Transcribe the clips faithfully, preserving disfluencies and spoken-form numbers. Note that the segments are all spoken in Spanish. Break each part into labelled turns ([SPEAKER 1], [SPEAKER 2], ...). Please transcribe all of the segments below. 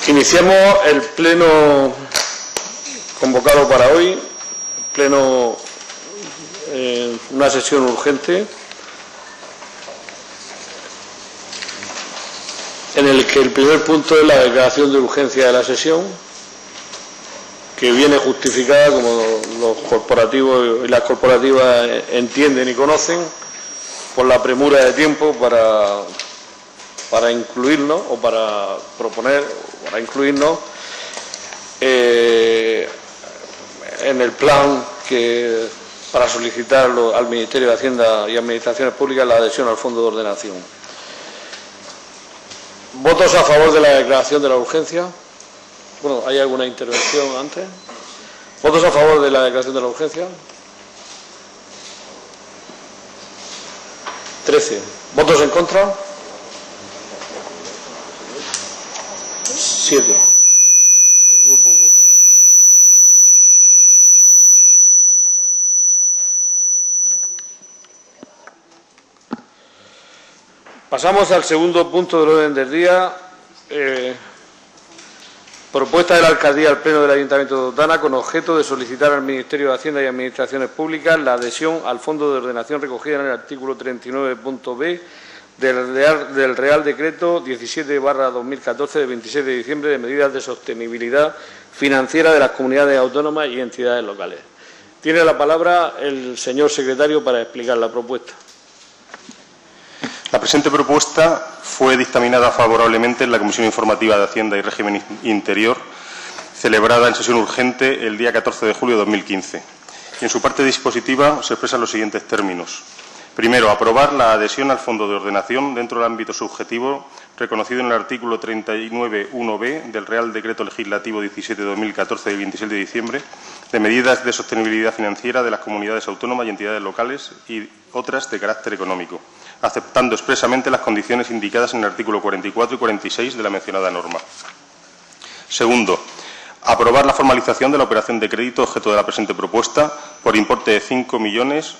[SPEAKER 1] Iniciamos el pleno convocado para hoy, pleno, eh, una sesión urgente, en el que el primer punto es la declaración de urgencia de la sesión, que viene justificada, como los corporativos y las corporativas entienden y conocen, por la premura de tiempo para, para incluirnos o para proponer, para incluirnos eh, en el plan que para solicitar al Ministerio de Hacienda y Administraciones Públicas la adhesión al Fondo de Ordenación. ¿Votos a favor de la declaración de la urgencia? Bueno, ¿hay alguna intervención antes? ¿Votos a favor de la declaración de la urgencia? trece. ¿Votos en contra? siete. El Grupo Popular. Pasamos al segundo punto del orden del día. Eh, Propuesta de la Alcaldía al Pleno del Ayuntamiento de Totana con objeto de solicitar al Ministerio de Hacienda y Administraciones Públicas la adhesión al Fondo de Ordenación recogida en el artículo treinta y nueve punto b del Real, del Real Decreto diecisiete barra dos mil catorce de veintisiete de diciembre de medidas de sostenibilidad financiera de las comunidades autónomas y entidades locales. Tiene la palabra el señor secretario para explicar la propuesta.
[SPEAKER 2] La presente propuesta fue dictaminada favorablemente en la Comisión Informativa de Hacienda y Régimen Interior, celebrada en sesión urgente el día catorce de julio de dos mil quince. Y en su parte dispositiva se expresan los siguientes términos. Primero, aprobar la adhesión al Fondo de Ordenación dentro del ámbito subjetivo reconocido en el artículo treinta y nueve punto uno b del Real Decreto Legislativo diecisiete barra dos mil catorce del veintisiete de diciembre de medidas de sostenibilidad financiera de las comunidades autónomas y entidades locales y otras de carácter económico, aceptando expresamente las condiciones indicadas en el artículo cuarenta y cuatro y cuarenta y seis de la mencionada norma. Segundo, aprobar la formalización de la operación de crédito objeto de la presente propuesta por importe de cinco millones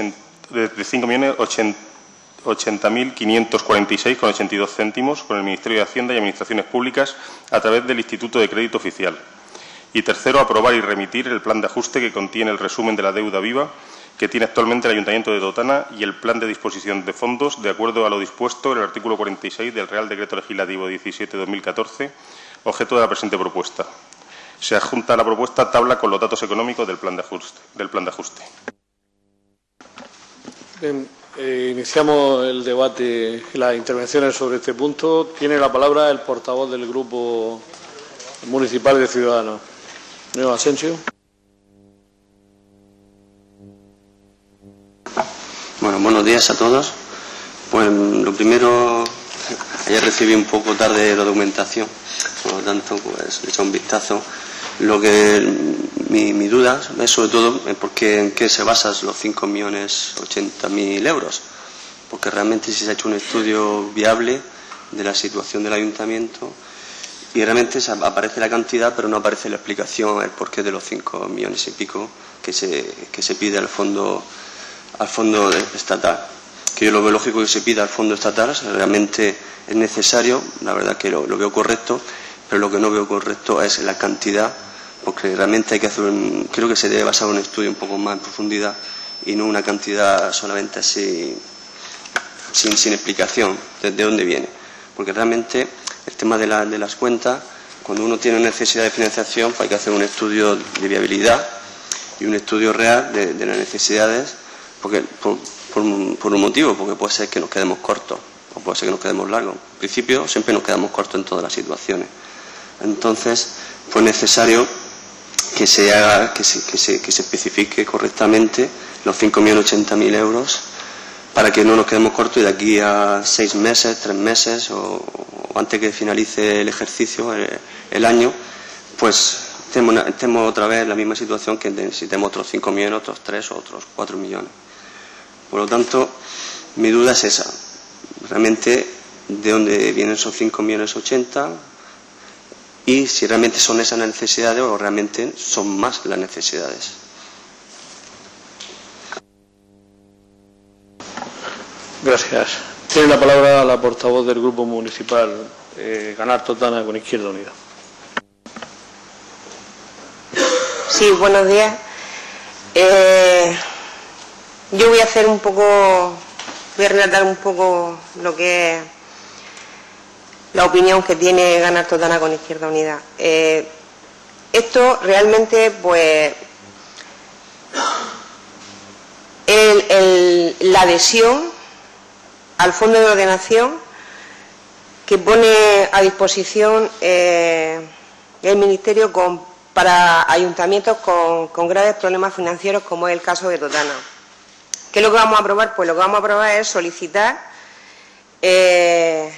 [SPEAKER 2] ochenta mil quinientos cuarenta y seis con ochenta y dos céntimos con el Ministerio de Hacienda y Administraciones Públicas a través del Instituto de Crédito Oficial. Y tercero, aprobar y remitir el plan de ajuste que contiene el resumen de la deuda viva que tiene actualmente el Ayuntamiento de Totana y el plan de disposición de fondos de acuerdo a lo dispuesto en el artículo cuarenta y seis del Real Decreto Legislativo diecisiete barra dos mil catorce, objeto de la presente propuesta. Se adjunta a la propuesta tabla con los datos económicos del plan de ajuste. Del plan de ajuste.
[SPEAKER 1] Bien, eh, iniciamos el debate y las intervenciones sobre este punto. Tiene la palabra el portavoz del Grupo Municipal de Ciudadanos, señor Asensio.
[SPEAKER 3] Bueno, buenos días a todos. Pues lo primero, ayer recibí un poco tarde la documentación, por lo tanto, pues he hecho un vistazo. Lo que mi, mi duda es sobre todo porque en qué se basan los cinco millones ochenta mil euros, porque realmente si se ha hecho un estudio viable de la situación del ayuntamiento y realmente aparece la cantidad, pero no aparece la explicación, el porqué de los cinco millones y pico que se, que se pide al fondo al fondo estatal, que yo lo veo lógico que se pida al fondo estatal, realmente es necesario, la verdad que lo, lo veo correcto, pero lo que no veo correcto es la cantidad, porque realmente hay que hacer un, creo que se debe basar un estudio un poco más en profundidad y no una cantidad solamente así sin, sin explicación de, de dónde viene, porque realmente el tema de, la, de las cuentas, cuando uno tiene necesidad de financiación, pues hay que hacer un estudio de viabilidad y un estudio real de, de las necesidades, porque por, por, por un motivo, porque puede ser que nos quedemos cortos o puede ser que nos quedemos largos. En principio siempre nos quedamos cortos en todas las situaciones. Entonces, pues es necesario que se haga, que se, que se, que se especifique correctamente los cinco millones ochenta mil euros para que no nos quedemos cortos y de aquí a seis meses, tres meses o, o antes que finalice el ejercicio, el, el año, pues tenemos, tenemos otra vez la misma situación que necesitemos otros cinco millones, otros tres o otros cuatro millones. Por lo tanto, mi duda es esa. Realmente, ¿de dónde vienen esos cinco millones ochenta? Y si realmente son esas las necesidades o realmente son más las necesidades.
[SPEAKER 1] Gracias. Tiene la palabra la portavoz del Grupo Municipal eh, Ganar Totana con Izquierda Unida.
[SPEAKER 4] Sí, buenos días. Eh, yo voy a hacer un poco, voy a relatar un poco lo que es la opinión que tiene Ganar Totana con Izquierda Unida. Eh, esto realmente, pues, el, el, la adhesión al Fondo de Ordenación que pone a disposición eh, el Ministerio con, para ayuntamientos con, con graves problemas financieros, como es el caso de Totana. ¿Qué es lo que vamos a aprobar? Pues lo que vamos a aprobar es solicitar eh,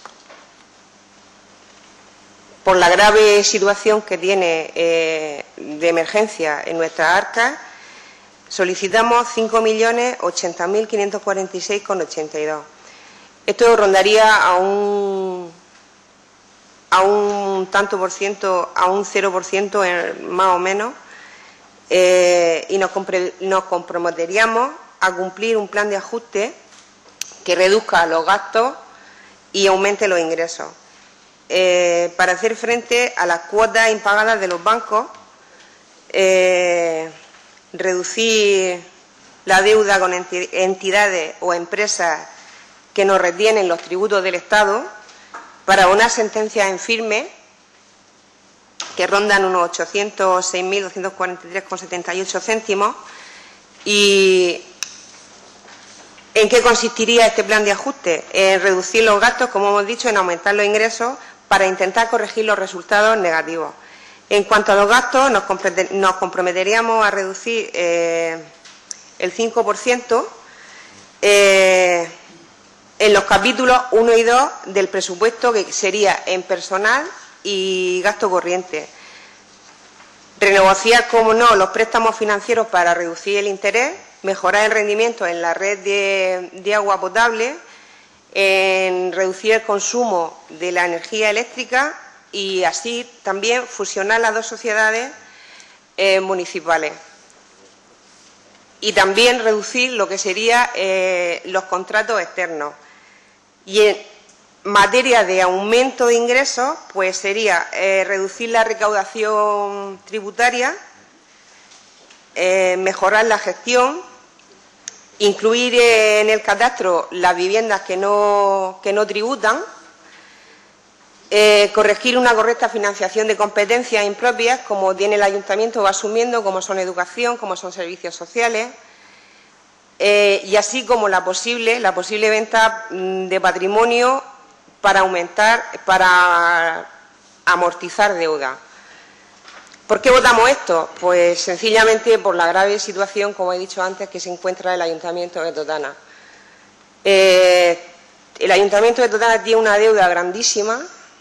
[SPEAKER 4] por la grave situación que tiene eh, de emergencia en nuestras arcas, solicitamos cinco millones ochenta mil quinientos cuarenta y seis con ochenta y dos. Esto rondaría a un, a un tanto por ciento, a un cero por ciento en, más o menos, eh, y nos, nos comprometeríamos a cumplir un plan de ajuste que reduzca los gastos y aumente los ingresos, eh, para hacer frente a las cuotas impagadas de los bancos, eh, reducir la deuda con entidades o empresas que nos retienen los tributos del Estado, para una sentencia en firme que rondan unos ochocientos seis mil doscientos cuarenta y tres con setenta y ocho céntimos. ¿Y en qué consistiría este plan de ajuste? En reducir los gastos, como hemos dicho, en aumentar los ingresos para intentar corregir los resultados negativos. En cuanto a los gastos, nos, nos comprometeríamos a reducir eh, el cinco por ciento eh, en los capítulos uno y dos del presupuesto, que sería en personal y gasto corriente. Renegociar, como no, los préstamos financieros para reducir el interés, mejorar el rendimiento en la red de, de agua potable, en reducir el consumo de la energía eléctrica y así también fusionar las dos sociedades eh, municipales. Y también reducir lo que serían eh, los contratos externos. Y en materia de aumento de ingresos, pues sería eh, reducir la recaudación tributaria, eh, mejorar la gestión, incluir eh, en el catastro las viviendas que no, que no tributan, eh, corregir una correcta financiación de competencias impropias, como tiene el Ayuntamiento, va asumiendo, como son educación, como son servicios sociales, Eh, y así como la posible, la posible venta de patrimonio para aumentar, para amortizar deuda. ¿Por qué votamos esto? Pues sencillamente por la grave situación, como he dicho antes, que se encuentra el Ayuntamiento de Totana. Eh, el Ayuntamiento de Totana tiene una deuda grandísima,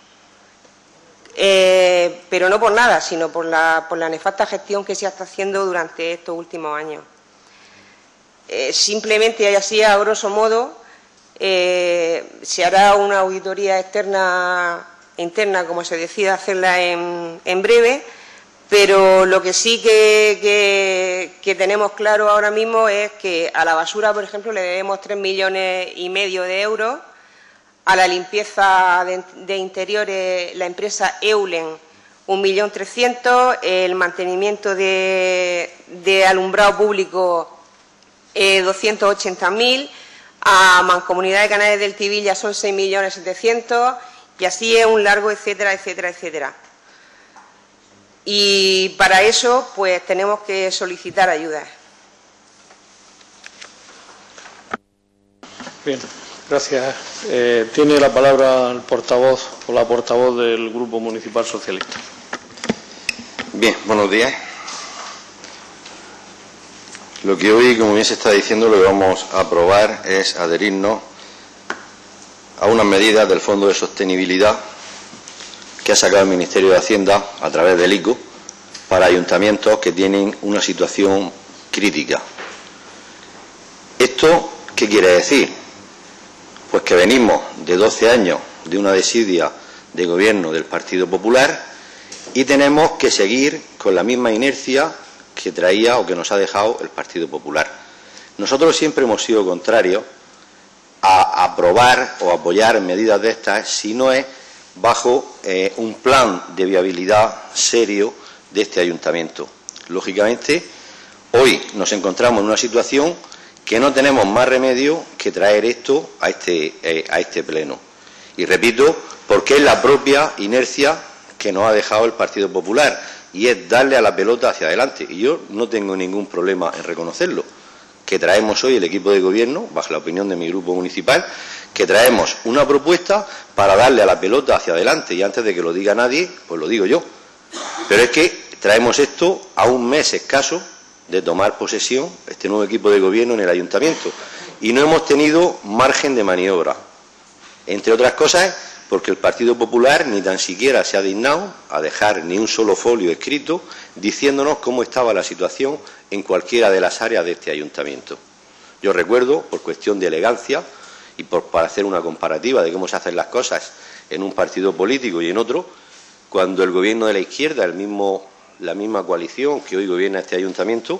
[SPEAKER 4] eh, pero no por nada, sino por la, por la nefasta gestión que se está haciendo durante estos últimos años. Eh, simplemente, y así a grosso modo, eh, se hará una auditoría externa, interna, como se decida hacerla en, en breve, pero lo que sí que, que, que tenemos claro ahora mismo es que a la basura, por ejemplo, le debemos tres millones y medio de euros, a la limpieza de, de interiores, la empresa Eulen, un millón trescientos, el mantenimiento de, de alumbrado público, Eh, doscientos ochenta mil, a Mancomunidad de Canales del Tibil ya son seis millones setecientos, y así es un largo etcétera, etcétera, etcétera. Y para eso, pues tenemos que solicitar ayudas.
[SPEAKER 1] Bien, gracias. Eh, tiene la palabra el portavoz o la portavoz del Grupo Municipal Socialista.
[SPEAKER 5] Bien, buenos días. Lo que hoy, como bien se está diciendo, lo que vamos a aprobar es adherirnos a unas medidas del Fondo de Sostenibilidad que ha sacado el Ministerio de Hacienda a través del I C O para ayuntamientos que tienen una situación crítica. ¿Esto qué quiere decir? Pues que venimos de doce años de una desidia de gobierno del Partido Popular y tenemos que seguir con la misma inercia que traía o que nos ha dejado el Partido Popular. Nosotros siempre hemos sido contrarios a aprobar o apoyar medidas de estas si no es bajo eh, un plan de viabilidad serio de este ayuntamiento. Lógicamente, hoy nos encontramos en una situación que no tenemos más remedio que traer esto a este, eh, a este pleno. Y repito, porque es la propia inercia que nos ha dejado el Partido Popular, y es darle a la pelota hacia adelante. Y yo no tengo ningún problema en reconocerlo, que traemos hoy el equipo de gobierno, bajo la opinión de mi grupo municipal, que traemos una propuesta para darle a la pelota hacia adelante, y antes de que lo diga nadie, pues lo digo yo. Pero es que traemos esto a un mes escaso de tomar posesión este nuevo equipo de gobierno en el ayuntamiento, y no hemos tenido margen de maniobra, entre otras cosas porque el Partido Popular ni tan siquiera se ha dignado a dejar ni un solo folio escrito diciéndonos cómo estaba la situación en cualquiera de las áreas de este ayuntamiento. Yo recuerdo, por cuestión de elegancia y por para hacer una comparativa de cómo se hacen las cosas en un partido político y en otro, cuando el gobierno de la izquierda, el mismo la misma coalición que hoy gobierna este ayuntamiento,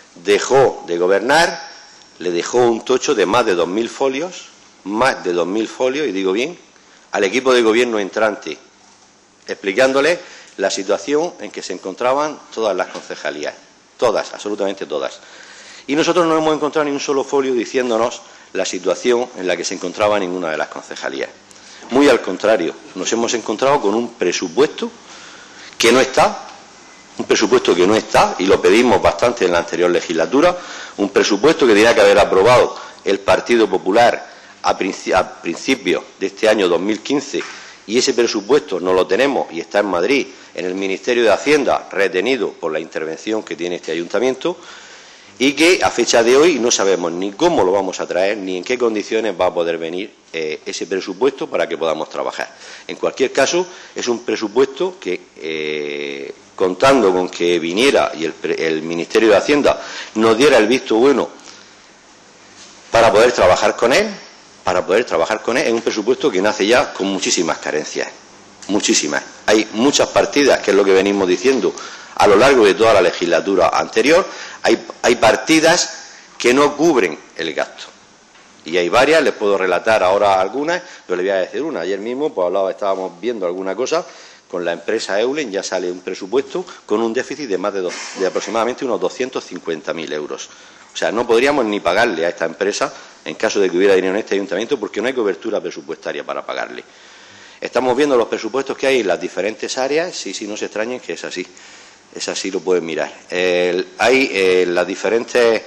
[SPEAKER 5] dejó de gobernar, le dejó un tocho de más de dos mil folios, más de dos mil folios, y digo bien, al equipo de gobierno entrante, explicándole la situación en que se encontraban todas las concejalías, todas, absolutamente todas. Y nosotros no hemos encontrado ni un solo folio diciéndonos la situación en la que se encontraba ninguna de las concejalías. Muy al contrario, nos hemos encontrado con un presupuesto que no está, un presupuesto que no está, y lo pedimos bastante en la anterior legislatura, un presupuesto que tenía que haber aprobado el Partido Popular a principios de este año dos mil quince, y ese presupuesto no lo tenemos y está en Madrid, en el Ministerio de Hacienda, retenido por la intervención que tiene este ayuntamiento, y que a fecha de hoy no sabemos ni cómo lo vamos a traer ni en qué condiciones va a poder venir eh, ese presupuesto para que podamos trabajar. En cualquier caso, es un presupuesto que, eh, contando con que viniera y el, el Ministerio de Hacienda nos diera el visto bueno para poder trabajar con él, para poder trabajar con él, es un presupuesto que nace ya con muchísimas carencias, muchísimas. Hay muchas partidas, que es lo que venimos diciendo a lo largo de toda la legislatura anterior, hay, hay partidas que no cubren el gasto. Y hay varias, les puedo relatar ahora algunas, pero les voy a decir una. Ayer mismo pues hablaba, estábamos viendo alguna cosa con la empresa Eulen, ya sale un presupuesto con un déficit de más de, dos, de aproximadamente unos doscientos cincuenta mil euros. O sea, no podríamos ni pagarle a esta empresa en caso de que hubiera dinero en este ayuntamiento, porque no hay cobertura presupuestaria para pagarle. Estamos viendo los presupuestos que hay en las diferentes áreas, sí, sí, no se extrañen que es así. Es así, lo pueden mirar. Eh, hay eh, las diferentes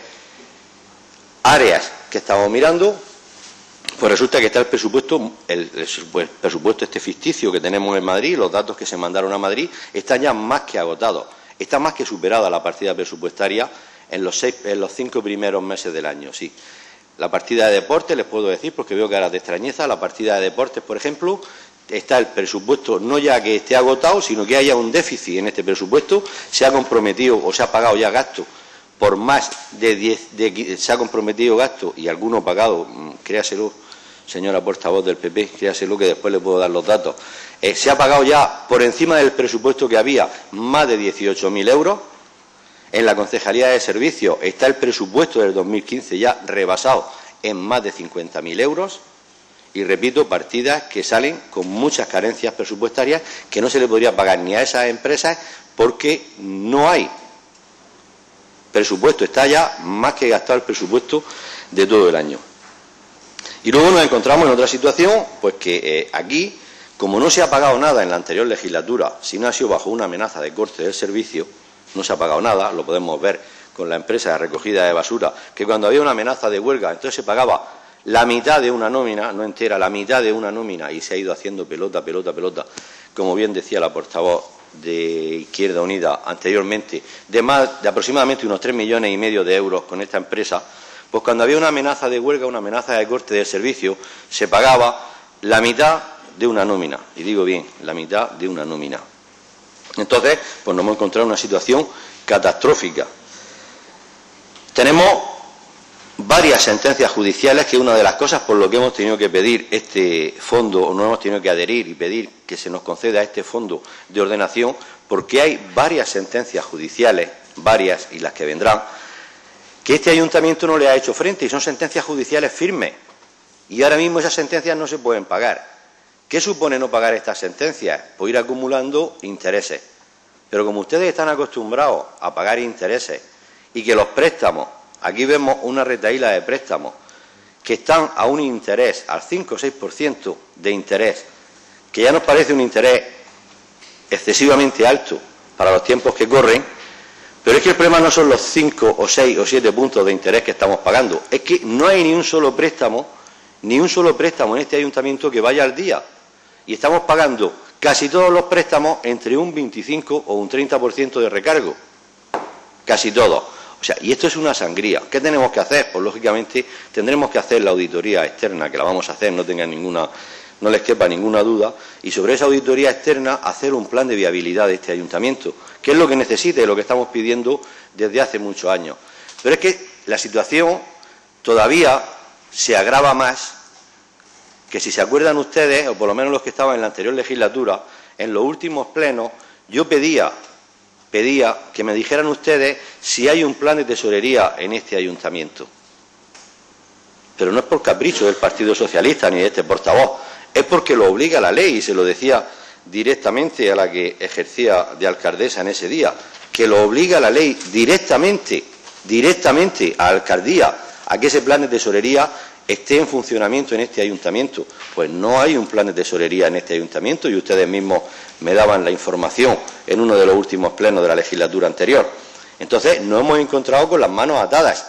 [SPEAKER 5] áreas que estamos mirando, pues resulta que está el presupuesto, el, el presupuesto este ficticio que tenemos en Madrid, los datos que se mandaron a Madrid, están ya más que agotados. Está más que superada la partida presupuestaria en los, seis, en los cinco primeros meses del año, sí. La partida de deportes, les puedo decir, porque veo caras de extrañeza, la partida de deportes, por ejemplo, está el presupuesto, no ya que esté agotado, sino que haya un déficit en este presupuesto, se ha comprometido o se ha pagado ya gasto por más de diez, de, se ha comprometido gasto y alguno pagado, créaselo, señora portavoz del P P, créaselo que después le puedo dar los datos, eh, se ha pagado ya por encima del presupuesto que había más de dieciocho mil euros. En la Concejalía de Servicios está el presupuesto del dos mil quince ya rebasado en más de cincuenta mil euros. Y repito, partidas que salen con muchas carencias presupuestarias que no se le podría pagar ni a esas empresas porque no hay presupuesto, está ya más que gastado el presupuesto de todo el año. Y luego nos encontramos en otra situación, pues que eh, aquí, como no se ha pagado nada en la anterior legislatura, si no ha sido bajo una amenaza de corte del servicio, no se ha pagado nada, lo podemos ver con la empresa de recogida de basura, que cuando había una amenaza de huelga, entonces se pagaba la mitad de una nómina, no entera, la mitad de una nómina, y se ha ido haciendo pelota, pelota, pelota, como bien decía la portavoz de Izquierda Unida anteriormente, de más de aproximadamente unos tres millones y medio de euros con esta empresa. Pues cuando había una amenaza de huelga, una amenaza de corte del servicio, se pagaba la mitad de una nómina, y digo bien, la mitad de una nómina. Entonces, pues nos hemos encontrado en una situación catastrófica. Tenemos varias sentencias judiciales, que es una de las cosas por lo que hemos tenido que pedir este fondo, o no hemos tenido que adherir y pedir que se nos conceda este fondo de ordenación, porque hay varias sentencias judiciales, varias y las que vendrán, que este ayuntamiento no le ha hecho frente, y son sentencias judiciales firmes, y ahora mismo esas sentencias no se pueden pagar. ¿Qué supone no pagar estas sentencias? Pues ir acumulando intereses. Pero como ustedes están acostumbrados a pagar intereses y que los préstamos, aquí vemos una retahíla de préstamos que están a un interés, al cinco o seis por ciento de interés, que ya nos parece un interés excesivamente alto para los tiempos que corren, pero es que el problema no son los cinco o seis o siete puntos de interés que estamos pagando, es que no hay ni un solo préstamo, ni un solo préstamo en este ayuntamiento que vaya al día, y estamos pagando casi todos los préstamos entre un veinticinco o un treinta por ciento de recargo, casi todos. O sea, y esto es una sangría. ¿Qué tenemos que hacer? Pues lógicamente tendremos que hacer la auditoría externa, que la vamos a hacer, no tengan ninguna, no les quepa ninguna duda, y sobre esa auditoría externa hacer un plan de viabilidad de este ayuntamiento, que es lo que necesita y lo que estamos pidiendo desde hace muchos años. Pero es que la situación todavía se agrava más, que si se acuerdan ustedes, o por lo menos los que estaban en la anterior legislatura, en los últimos plenos, yo pedía, pedía que me dijeran ustedes si hay un plan de tesorería en este ayuntamiento. Pero no es por capricho del Partido Socialista ni de este portavoz, es porque lo obliga la ley, y se lo decía directamente a la que ejercía de alcaldesa en ese día, que lo obliga la ley directamente, directamente a la alcaldía, a que ese plan de tesorería esté en funcionamiento en este ayuntamiento. Pues no hay un plan de tesorería en este ayuntamiento y ustedes mismos me daban la información en uno de los últimos plenos de la legislatura anterior. Entonces nos hemos encontrado con las manos atadas,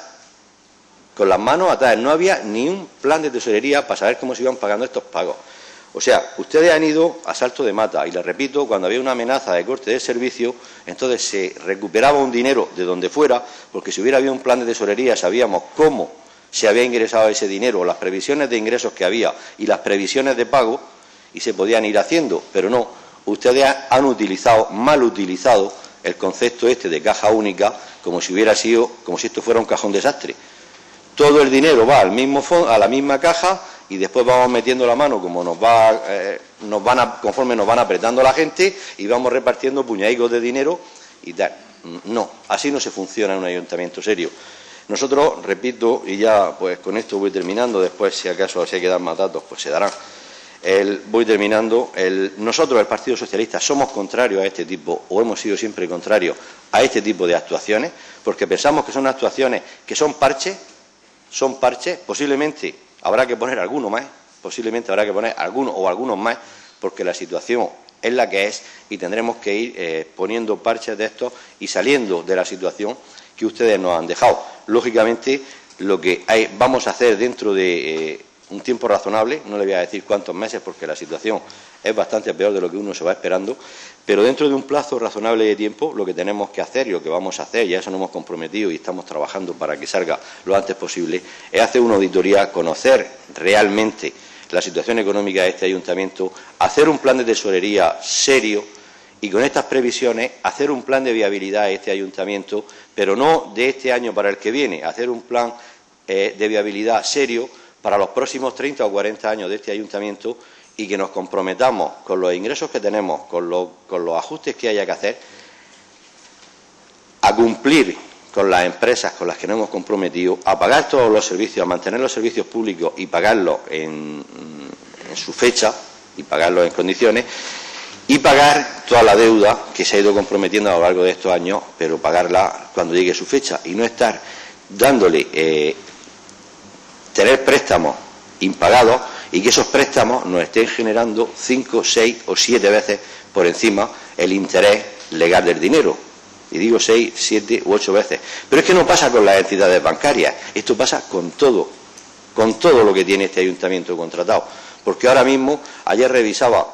[SPEAKER 5] con las manos atadas. No había ni un plan de tesorería para saber cómo se iban pagando estos pagos. O sea, ustedes han ido a salto de mata y les repito, cuando había una amenaza de corte de servicio, entonces se recuperaba un dinero de donde fuera, porque si hubiera habido un plan de tesorería sabíamos cómo se había ingresado ese dinero, las previsiones de ingresos que había y las previsiones de pago, y se podían ir haciendo, pero no, ustedes han utilizado, mal utilizado, el concepto este de caja única como si hubiera sido, como si esto fuera un cajón desastre. Todo el dinero va al mismo fondo, a la misma caja, y después vamos metiendo la mano como nos va, eh, nos van a, conforme nos van apretando la gente, y vamos repartiendo puñadicos de dinero y tal. No, así no se funciona en un ayuntamiento serio. Nosotros, repito, y ya pues con esto voy terminando, después si acaso se quedan más datos, pues se darán. El, voy terminando. El, nosotros, el Partido Socialista, somos contrarios a este tipo, o hemos sido siempre contrarios a este tipo de actuaciones, porque pensamos que son actuaciones que son parches, son parches, posiblemente habrá que poner alguno más, posiblemente habrá que poner alguno o algunos más, porque la situación es la que es y tendremos que ir eh, poniendo parches de estos y saliendo de la situación que ustedes nos han dejado. Lógicamente, lo que hay, vamos a hacer dentro de eh, un tiempo razonable, no le voy a decir cuántos meses porque la situación es bastante peor de lo que uno se va esperando, pero dentro de un plazo razonable de tiempo lo que tenemos que hacer y lo que vamos a hacer, y a eso nos hemos comprometido y estamos trabajando para que salga lo antes posible, es hacer una auditoría, conocer realmente la situación económica de este ayuntamiento, hacer un plan de tesorería serio y con estas previsiones hacer un plan de viabilidad de este ayuntamiento, pero no de este año para el que viene, hacer un plan eh, de viabilidad serio para los próximos treinta o cuarenta años de este ayuntamiento y que nos comprometamos con los ingresos que tenemos, con, lo, con los ajustes que haya que hacer, a cumplir con las empresas con las que nos hemos comprometido, a pagar todos los servicios, a mantener los servicios públicos y pagarlos en, en su fecha y pagarlos en condiciones, y pagar toda la deuda que se ha ido comprometiendo a lo largo de estos años, pero pagarla cuando llegue su fecha y no estar dándole, eh, tener préstamos impagados y que esos préstamos nos estén generando cinco, seis o siete veces por encima el interés legal del dinero. Y digo seis, siete u ocho veces. Pero es que no pasa con las entidades bancarias, esto pasa con todo, con todo lo que tiene este ayuntamiento contratado. Porque ahora mismo, ayer revisaba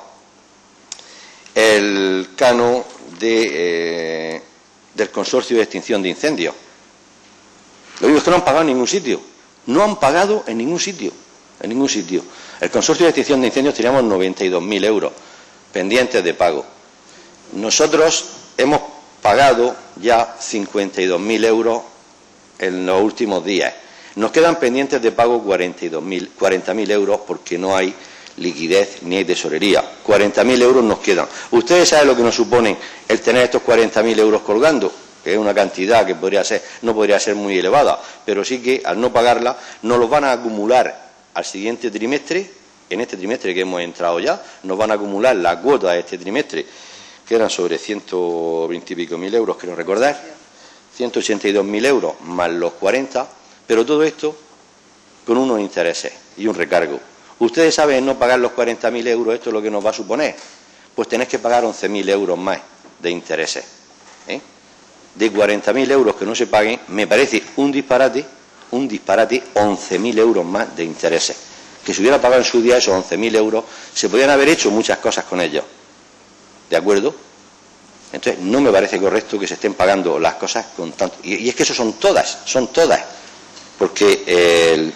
[SPEAKER 5] el canon de, eh, del consorcio de extinción de incendios. Lo digo es que no han pagado en ningún sitio. No han pagado en ningún sitio. En ningún sitio. El consorcio de extinción de incendios teníamos noventa y dos mil euros pendientes de pago. Nosotros hemos pagado ya cincuenta y dos mil euros en los últimos días. Nos quedan pendientes de pago cuarenta y dos mil, cuarenta mil euros porque no hay liquidez ni hay tesorería. cuarenta mil euros nos quedan. Ustedes saben lo que nos supone el tener estos cuarenta mil euros colgando, que es una cantidad que podría ser, no podría ser muy elevada, pero sí que al no pagarla nos los van a acumular al siguiente trimestre, en este trimestre que hemos entrado ya, nos van a acumular la cuota de este trimestre que eran sobre ciento veinte y pico mil euros, quiero recordar, ciento ochenta y dos mil euros más los cuarenta, pero todo esto con unos intereses y un recargo. Ustedes saben, no pagar los cuarenta mil euros, esto es lo que nos va a suponer, pues tenéis que pagar once mil euros más de intereses. ¿eh? De cuarenta mil euros que no se paguen, me parece un disparate, un disparate, once mil euros más de intereses. Que se hubiera pagado en su día esos once mil euros, se podían haber hecho muchas cosas con ellos. ¿De acuerdo? Entonces, no me parece correcto que se estén pagando las cosas con tanto... Y, y es que eso son todas, son todas. Porque eh, el,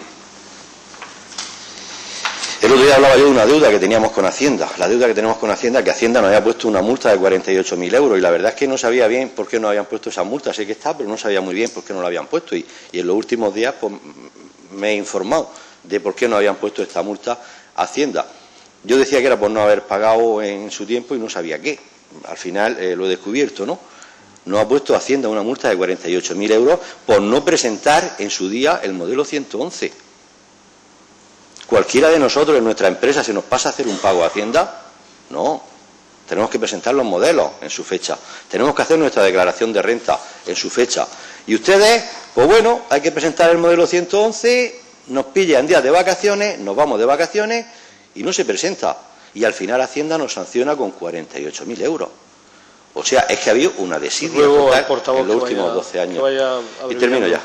[SPEAKER 5] el otro día hablaba yo de una deuda que teníamos con Hacienda. La deuda que tenemos con Hacienda, que Hacienda nos había puesto una multa de cuarenta y ocho mil euros. Y la verdad es que no sabía bien por qué no habían puesto esa multa. Sé que está, pero no sabía muy bien por qué no la habían puesto. Y, y en los últimos días pues, me he informado de por qué no habían puesto esta multa a Hacienda. Yo decía que era por no haber pagado en su tiempo y no sabía qué. Al final eh, lo he descubierto, ¿no? No ha puesto Hacienda una multa de cuarenta y ocho mil euros por no presentar en su día el modelo ciento once. ¿Cualquiera de nosotros en nuestra empresa se nos pasa a hacer un pago a Hacienda? No. Tenemos que presentar los modelos en su fecha. Tenemos que hacer nuestra declaración de renta en su fecha. Y ustedes, pues bueno, hay que presentar el modelo ciento once, nos pillan días de vacaciones, nos vamos de vacaciones y no se presenta. Y al final Hacienda nos sanciona con cuarenta y ocho mil euros. O sea, es que ha habido una desidia total en los últimos vaya, doce años. Y termino ya.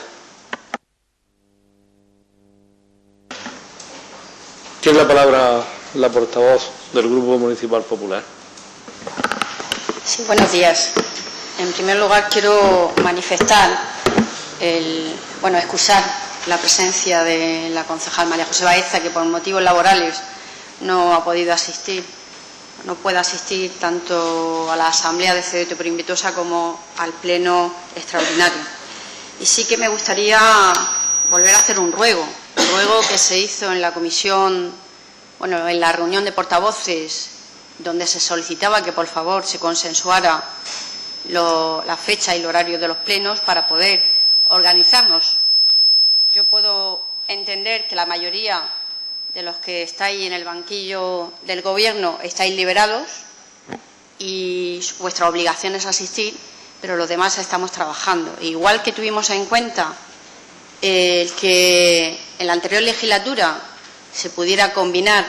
[SPEAKER 1] Tiene la palabra la portavoz del Grupo Municipal Popular.
[SPEAKER 6] Sí, buenos días. En primer lugar, quiero manifestar, el, bueno, excusar la presencia de la concejal María José Baeza, que por motivos laborales no ha podido asistir, no puede asistir tanto a la Asamblea de Cedeto Perinvitosa como al Pleno Extraordinario. Y sí que me gustaría volver a hacer un ruego, un ruego que se hizo en la comisión, bueno, en la reunión de portavoces, donde se solicitaba que por favor se consensuara lo, la fecha y el horario de los plenos para poder organizarnos. Yo puedo entender que la mayoría de los que estáis en el banquillo del Gobierno estáis liberados y vuestra obligación es asistir, pero los demás estamos trabajando. Igual que tuvimos en cuenta el que en la anterior legislatura se pudiera combinar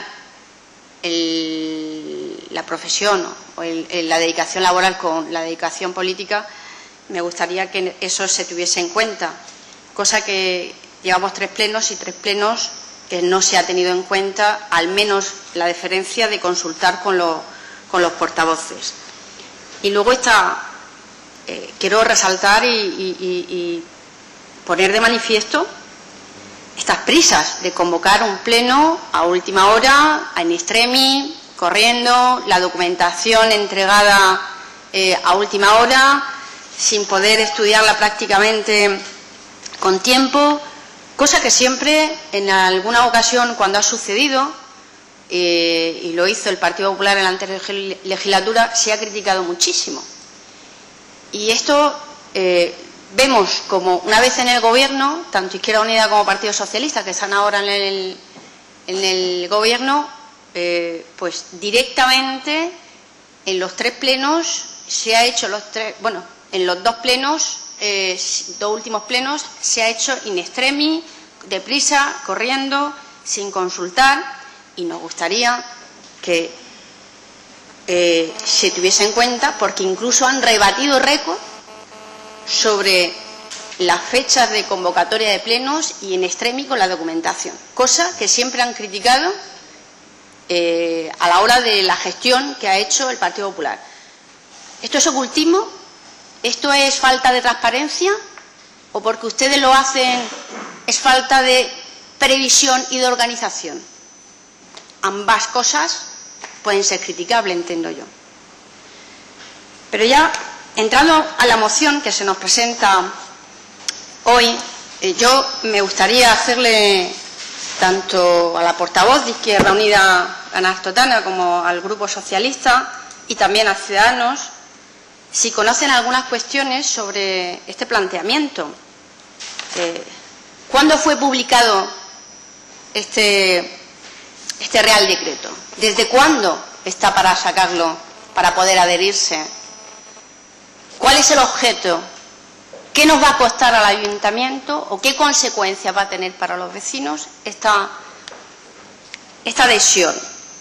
[SPEAKER 6] el, la profesión o el, el, la dedicación laboral con la dedicación política, me gustaría que eso se tuviese en cuenta, cosa que llevamos tres plenos y tres plenos que no se ha tenido en cuenta, al menos la deferencia de consultar con, lo, con los portavoces. Y luego está, eh, quiero resaltar y, y, y, y poner de manifiesto estas prisas de convocar un pleno a última hora, a in extremis, corriendo, la documentación entregada eh, a última hora, sin poder estudiarla prácticamente con tiempo. Cosa que siempre, en alguna ocasión, cuando ha sucedido, eh, y lo hizo el Partido Popular en la anterior legislatura, se ha criticado muchísimo. Y esto eh, vemos como, una vez en el Gobierno, tanto Izquierda Unida como Partido Socialista, que están ahora en el, en el Gobierno, eh, pues directamente en los tres plenos se ha hecho los tres, bueno, en los dos plenos, Eh, dos últimos plenos, se ha hecho in extremis, deprisa, corriendo, sin consultar, y nos gustaría que eh, se tuviese en cuenta, porque incluso han rebatido récord sobre las fechas de convocatoria de plenos y in extremis con la documentación, cosa que siempre han criticado eh, a la hora de la gestión que ha hecho el Partido Popular. ¿Esto es ocultismo? ¿Esto es falta de transparencia? ¿O porque ustedes lo hacen es falta de previsión y de organización? Ambas cosas pueden ser criticables, entiendo yo. Pero ya, entrando a la moción que se nos presenta hoy, eh, yo me gustaría hacerle tanto a la portavoz de Izquierda Unida, Ana Artotana, como al Grupo Socialista y también a Ciudadanos, si conocen algunas cuestiones sobre este planteamiento. Eh, ¿Cuándo fue publicado este, este Real Decreto? ¿Desde cuándo está para sacarlo, para poder adherirse. ¿Cuál es el objeto? ¿Qué nos va a costar al ayuntamiento o qué consecuencias va a tener para los vecinos esta, esta adhesión?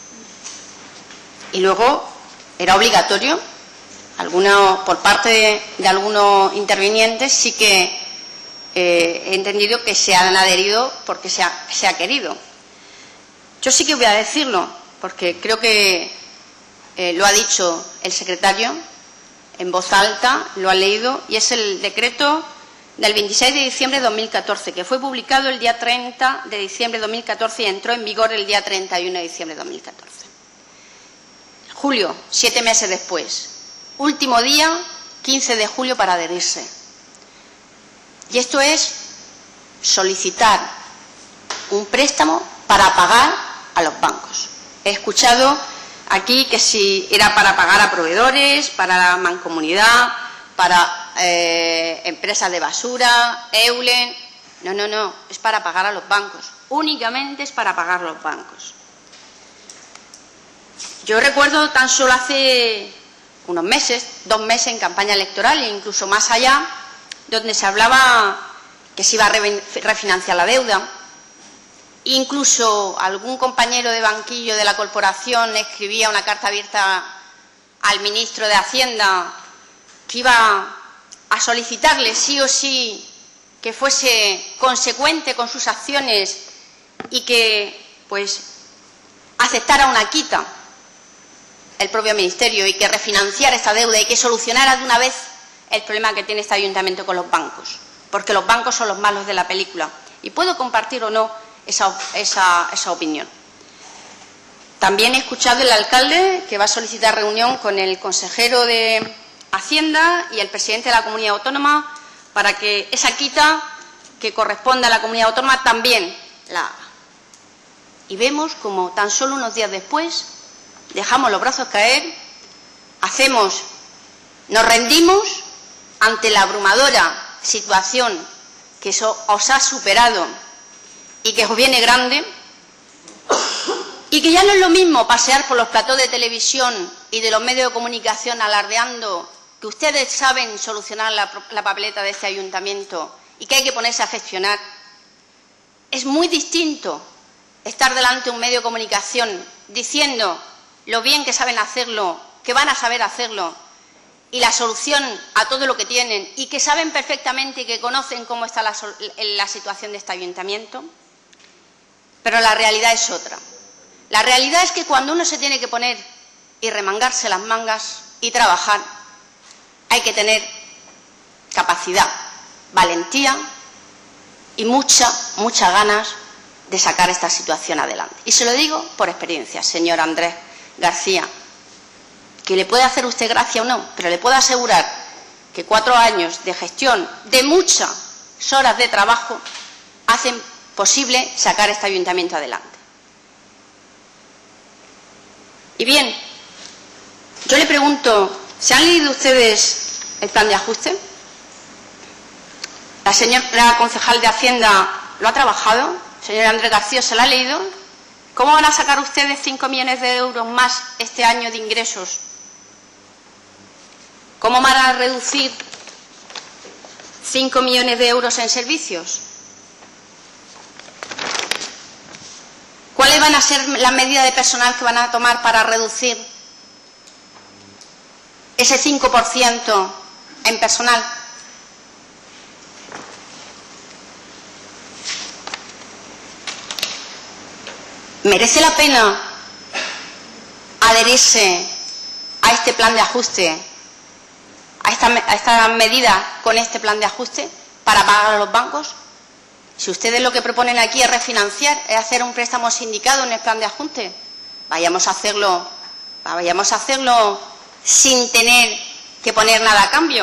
[SPEAKER 6] Y luego era obligatorio, algunos, por parte de, de algunos intervinientes sí que eh, he entendido que se han adherido porque se ha, se ha querido. Yo sí que voy a decirlo, porque creo que eh, lo ha dicho el secretario en voz alta, lo ha leído, y es el decreto del veintiséis de diciembre de dos mil catorce, que fue publicado el día treinta de diciembre de dos mil catorce y entró en vigor el día treinta y uno de diciembre de dos mil catorce. Julio, siete meses después. Último día, quince de julio, para adherirse. Y esto es solicitar un préstamo para pagar a los bancos. He escuchado aquí que si era para pagar a proveedores, para la mancomunidad, para eh, empresas de basura, Eulen. No, no, no, es para pagar a los bancos. Únicamente es para pagar a los bancos. Yo recuerdo tan solo hace unos meses, dos meses en campaña electoral e incluso más allá, donde se hablaba que se iba a refinanciar la deuda. Incluso algún compañero de banquillo de la corporación escribía una carta abierta al ministro de Hacienda que iba a solicitarle sí o sí que fuese consecuente con sus acciones y que pues aceptara una quita el propio ministerio y que refinanciara esta deuda y que solucionara de una vez el problema que tiene este ayuntamiento con los bancos, porque los bancos son los malos de la película. Y puedo compartir o no esa, esa, esa opinión. También he escuchado el alcalde que va a solicitar reunión con el consejero de Hacienda y el presidente de la comunidad autónoma para que esa quita que corresponde a la comunidad autónoma también la haga. Y vemos como tan solo unos días después dejamos los brazos caer, hacemos, nos rendimos ante la abrumadora situación que eso os ha superado y que os viene grande, y que ya no es lo mismo pasear por los platós de televisión y de los medios de comunicación alardeando que ustedes saben solucionar la, la papeleta de este ayuntamiento y que hay que ponerse a gestionar. Es muy distinto estar delante de un medio de comunicación diciendo lo bien que saben hacerlo, que van a saber hacerlo, y la solución a todo lo que tienen, y que saben perfectamente y que conocen cómo está la, la situación de este ayuntamiento. Pero la realidad es otra. La realidad es que cuando uno se tiene que poner y remangarse las mangas y trabajar, hay que tener capacidad, valentía y mucha, muchas ganas de sacar esta situación adelante. Y se lo digo por experiencia, señor Andrés García, que le puede hacer usted gracia o no, pero le puedo asegurar que cuatro años de gestión, de muchas horas de trabajo, hacen posible sacar este ayuntamiento adelante. Y bien, yo le pregunto, ¿se han leído ustedes el plan de ajuste? La señora concejal de Hacienda lo ha trabajado, señor Andrés García, ¿se lo ha leído? ¿Cómo van a sacar ustedes cinco millones de euros más este año de ingresos? ¿Cómo van a reducir cinco millones de euros en servicios? ¿Cuáles van a ser las medidas de personal que van a tomar para reducir ese cinco por ciento en personal? ¿Merece la pena adherirse a este plan de ajuste, a esta, a esta medida con este plan de ajuste para pagar a los bancos? Si ustedes lo que proponen aquí es refinanciar, es hacer un préstamo sindicado en el plan de ajuste, vayamos a hacerlo, vayamos a hacerlo sin tener que poner nada a cambio.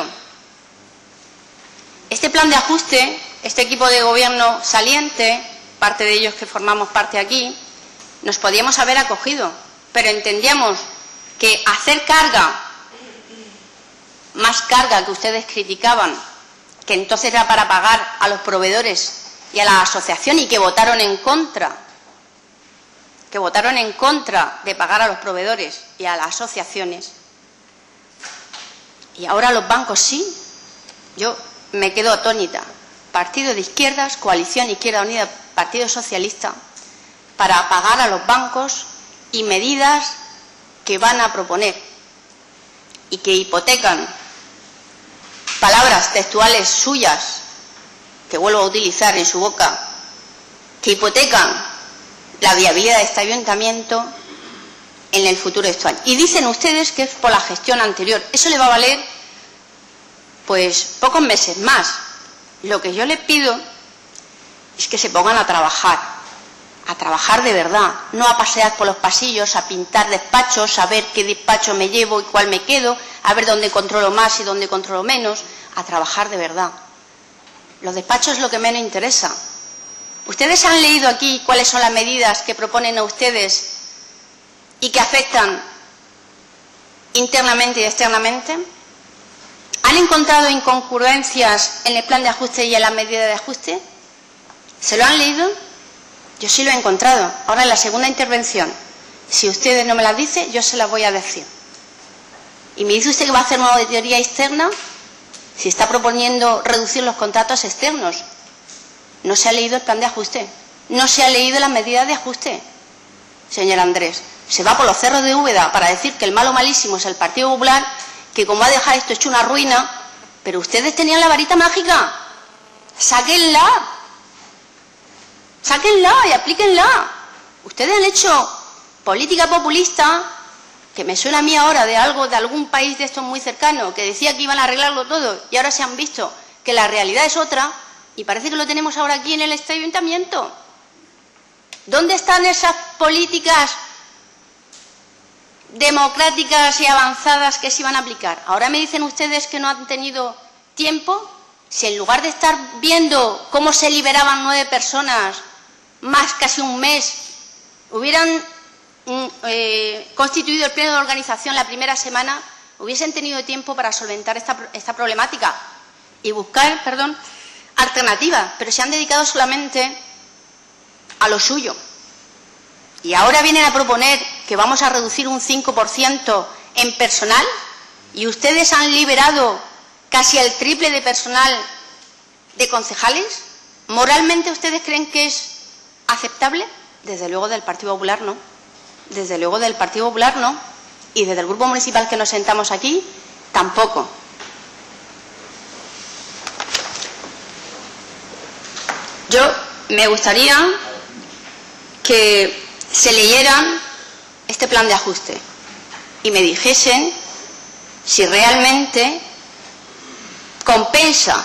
[SPEAKER 6] Este plan de ajuste, este equipo de gobierno saliente, parte de ellos que formamos parte aquí, nos podíamos haber acogido, pero entendíamos que hacer carga, más carga que ustedes criticaban, que entonces era para pagar a los proveedores y a la asociación y que votaron en contra, que votaron en contra de pagar a los proveedores y a las asociaciones, y ahora los bancos sí. Yo me quedo atónita. Partido de izquierdas, coalición Izquierda Unida, Partido Socialista, para pagar a los bancos y medidas que van a proponer y que hipotecan, palabras textuales suyas, que vuelvo a utilizar en su boca, que hipotecan la viabilidad de este ayuntamiento en el futuro actual. Y dicen ustedes que es por la gestión anterior. Eso le va a valer, pues, pocos meses más. Lo que yo les pido es que se pongan a trabajar, a trabajar de verdad, no a pasear por los pasillos, a pintar despachos, a ver qué despacho me llevo y cuál me quedo, a ver dónde controlo más y dónde controlo menos, a trabajar de verdad. Los despachos es lo que menos interesa. ¿Ustedes han leído aquí cuáles son las medidas que proponen a ustedes y que afectan internamente y externamente? ¿Han encontrado incongruencias en el plan de ajuste y en las medidas de ajuste? ¿Se lo han leído? Yo sí lo he encontrado. Ahora, en la segunda intervención, si ustedes no me las dicen, yo se las voy a decir. Y me dice usted que va a hacer una auditoría externa, si está proponiendo reducir los contratos externos. No se ha leído el plan de ajuste, no se ha leído las medidas de ajuste, señor Andrés. Se va por los cerros de Úbeda para decir que el malo malísimo es el Partido Popular, que como ha dejado esto hecho una ruina, pero ustedes tenían la varita mágica. Sáquenla, sáquenla y aplíquenla. Ustedes han hecho política populista, que me suena a mí ahora de algo, de algún país de estos muy cercano, que decía que iban a arreglarlo todo, y ahora se han visto que la realidad es otra, y parece que lo tenemos ahora aquí en el este ayuntamiento. ¿Dónde están esas políticas democráticas y avanzadas que se iban a aplicar? Ahora me dicen ustedes que no han tenido tiempo, si en lugar de estar viendo cómo se liberaban nueve personas, más casi un mes, hubieran mm, eh, constituido el pleno de organización la primera semana, hubiesen tenido tiempo para solventar esta, esta problemática y buscar, perdón, alternativas, pero se han dedicado solamente a lo suyo. Y ahora vienen a proponer que vamos a reducir un cinco por ciento en personal, y ustedes han liberado casi el triple de personal de concejales. ¿Moralmente ustedes creen que es aceptable? Desde luego del Partido Popular no. Desde luego del Partido Popular no. Y desde el Grupo Municipal que nos sentamos aquí, tampoco. Yo me gustaría que se leyeran este plan de ajuste y me dijesen si realmente compensa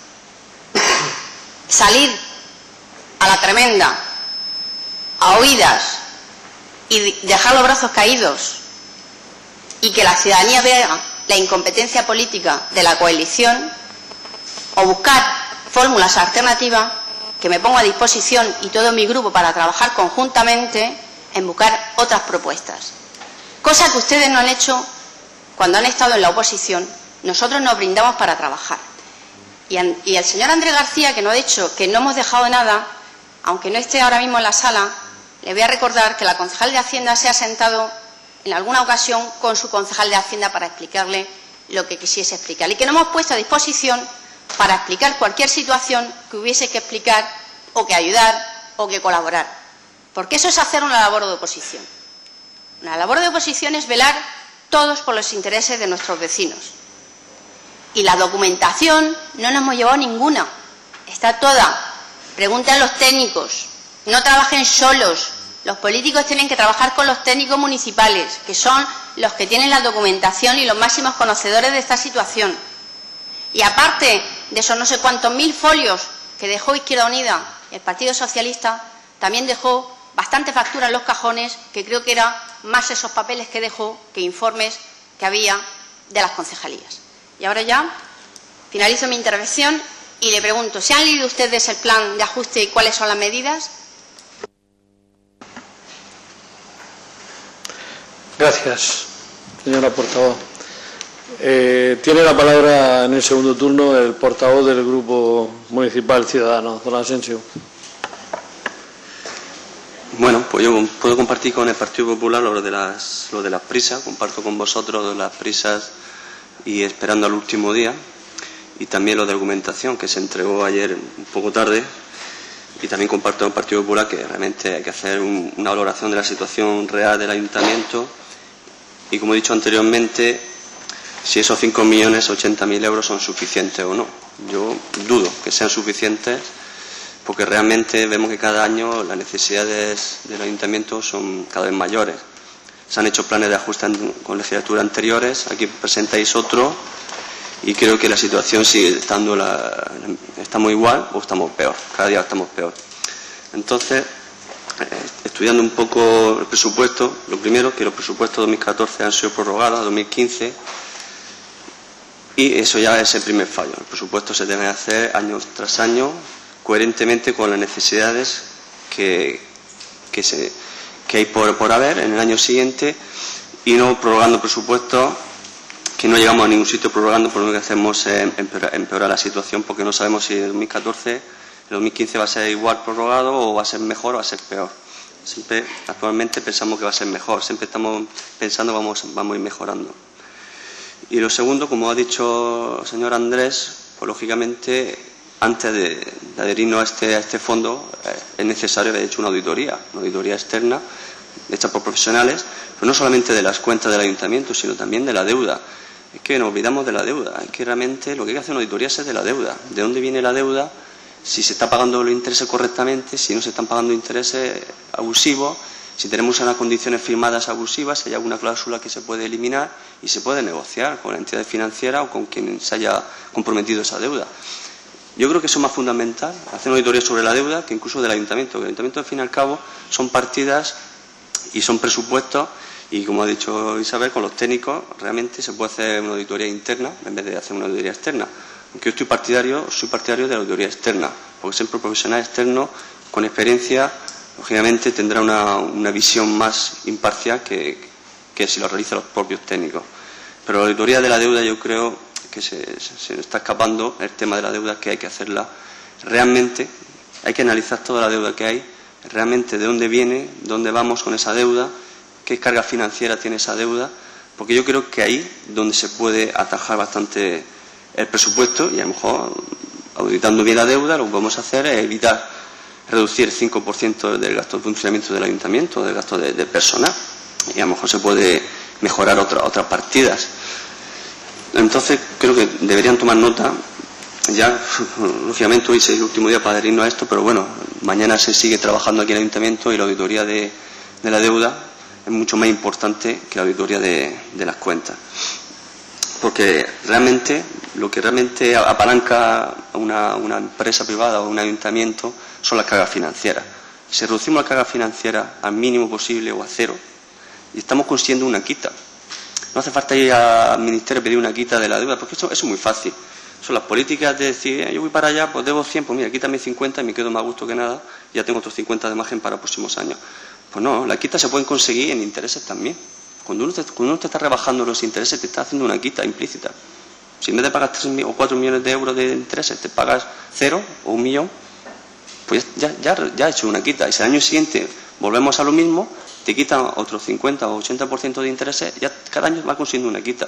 [SPEAKER 6] salir a la tremenda, a oídas, y dejar los brazos caídos, y que la ciudadanía vea la incompetencia política de la coalición, o buscar fórmulas alternativas, que me pongo a disposición y todo mi grupo para trabajar conjuntamente en buscar otras propuestas. Cosa que ustedes no han hecho cuando han estado en la oposición. Nosotros nos brindamos para trabajar. Y, an, y el señor Andrés García, que no ha dicho que no hemos dejado nada, aunque no esté ahora mismo en la sala, le voy a recordar que la concejal de Hacienda se ha sentado en alguna ocasión con su concejal de Hacienda para explicarle lo que quisiese explicar. Y que nos hemos puesto a disposición para explicar cualquier situación que hubiese que explicar o que ayudar o que colaborar. Porque eso es hacer una labor de oposición. Una labor de oposición es velar todos por los intereses de nuestros vecinos. Y la documentación no nos hemos llevado ninguna. Está toda. Pregunten a los técnicos. No trabajen solos. Los políticos tienen que trabajar con los técnicos municipales, que son los que tienen la documentación y los máximos conocedores de esta situación. Y aparte de esos no sé cuántos mil folios que dejó Izquierda Unida, el Partido Socialista también dejó bastante factura en los cajones, que creo que era más esos papeles que dejó que informes que había de las concejalías. Y ahora ya finalizo mi intervención y le pregunto, ¿se han leído ustedes el plan de ajuste y cuáles son las medidas?
[SPEAKER 1] Gracias, señora portavoz. Eh, tiene la palabra en el segundo turno el portavoz del Grupo Municipal Ciudadano, don Asensio.
[SPEAKER 3] Bueno, pues yo puedo compartir con el Partido Popular lo de las, lo de las prisas, comparto con vosotros las prisas y esperando al último día, y también lo de documentación que se entregó ayer un poco tarde, y también comparto con el Partido Popular que realmente hay que hacer un, una valoración de la situación real del Ayuntamiento y, como he dicho anteriormente, si esos cinco millones ochenta mil euros son suficientes o no. Yo dudo que sean suficientes, porque realmente vemos que cada año las necesidades del Ayuntamiento son cada vez mayores. Se han hecho planes de ajuste con legislaturas anteriores, aquí presentáis otro, y creo que la situación sigue estando, la, estamos igual o estamos peor, cada día estamos peor. Entonces, eh, estudiando un poco el presupuesto, lo primero, que los presupuestos dos mil catorce han sido prorrogados a dos mil quince, y eso ya es el primer fallo. El presupuesto se debe hacer año tras año, coherentemente con las necesidades que, que, se, que hay por, por haber en el año siguiente, y no prorrogando presupuestos que no llegamos a ningún sitio prorrogando, por lo que hacemos es empeorar, empeorar la situación, porque no sabemos si el dos mil catorce, el dos mil quince va a ser igual prorrogado o va a ser mejor o va a ser peor. Siempre, actualmente pensamos que va a ser mejor, siempre estamos pensando vamos, vamos a ir mejorando. Y lo segundo, como ha dicho el señor Andrés, pues lógicamente, antes de, de adherirnos a este, a este fondo, eh, es necesario haber hecho una auditoría, una auditoría externa, hecha por profesionales, pero no solamente de las cuentas del Ayuntamiento, sino también de la deuda. Es que nos olvidamos de la deuda, es que realmente lo que hay que hacer en una auditoría es de la deuda. ¿De dónde viene la deuda? Si se está pagando los intereses correctamente, si no se están pagando intereses abusivos, si tenemos unas condiciones firmadas abusivas, si hay alguna cláusula que se puede eliminar y se puede negociar con la entidad financiera o con quien se haya comprometido esa deuda. Yo creo que eso es más fundamental, hacer una auditoría sobre la deuda, que incluso del Ayuntamiento. Que el Ayuntamiento, al fin y al cabo, son partidas y son presupuestos. Y, como ha dicho Isabel, con los técnicos realmente se puede hacer una auditoría interna en vez de hacer una auditoría externa. Aunque yo estoy partidario, soy partidario de la auditoría externa, porque siempre un profesional externo con experiencia, lógicamente, tendrá una, una visión más imparcial que, que si lo realizan los propios técnicos. Pero la auditoría de la deuda, yo creo que se, se, se está escapando el tema de la deuda, que hay que hacerla realmente, hay que analizar toda la deuda que hay, realmente de dónde viene, dónde vamos con esa deuda, qué carga financiera tiene esa deuda, porque yo creo que ahí donde se puede atajar bastante el presupuesto, y a lo mejor auditando bien la deuda lo que podemos hacer es evitar reducir el cinco por ciento del gasto de funcionamiento del Ayuntamiento, del gasto de, de personal, y a lo mejor se puede mejorar otra, otras partidas. Entonces creo que deberían tomar nota. Ya, lógicamente, hoy es el último día para adherirnos a esto, pero bueno, mañana se sigue trabajando aquí en el Ayuntamiento y la auditoría de, de la deuda es mucho más importante que la auditoría de, de las cuentas. Porque realmente, lo que realmente apalanca a una, una empresa privada o un ayuntamiento son las cargas financieras. Si reducimos la carga financiera al mínimo posible o a cero, y estamos consiguiendo una quita. No hace falta ir al Ministerio a pedir una quita de la deuda, porque eso, eso es muy fácil. Son las políticas de decir, eh, yo voy para allá, pues debo cien, pues mira, quítame cincuenta y me quedo más a gusto que nada, y ya tengo otros cincuenta de margen para próximos años. Pues no, las quitas se pueden conseguir en intereses también. Cuando uno, te, cuando uno te está rebajando los intereses, te está haciendo una quita implícita. Si en vez de pagar tres o cuatro millones de euros de intereses, te pagas cero o un millón, pues ya, ya, ya has hecho una quita. Y si al año siguiente volvemos a lo mismo, te quitan otros cincuenta o ochenta por ciento de intereses, ya cada año va consiguiendo una quita.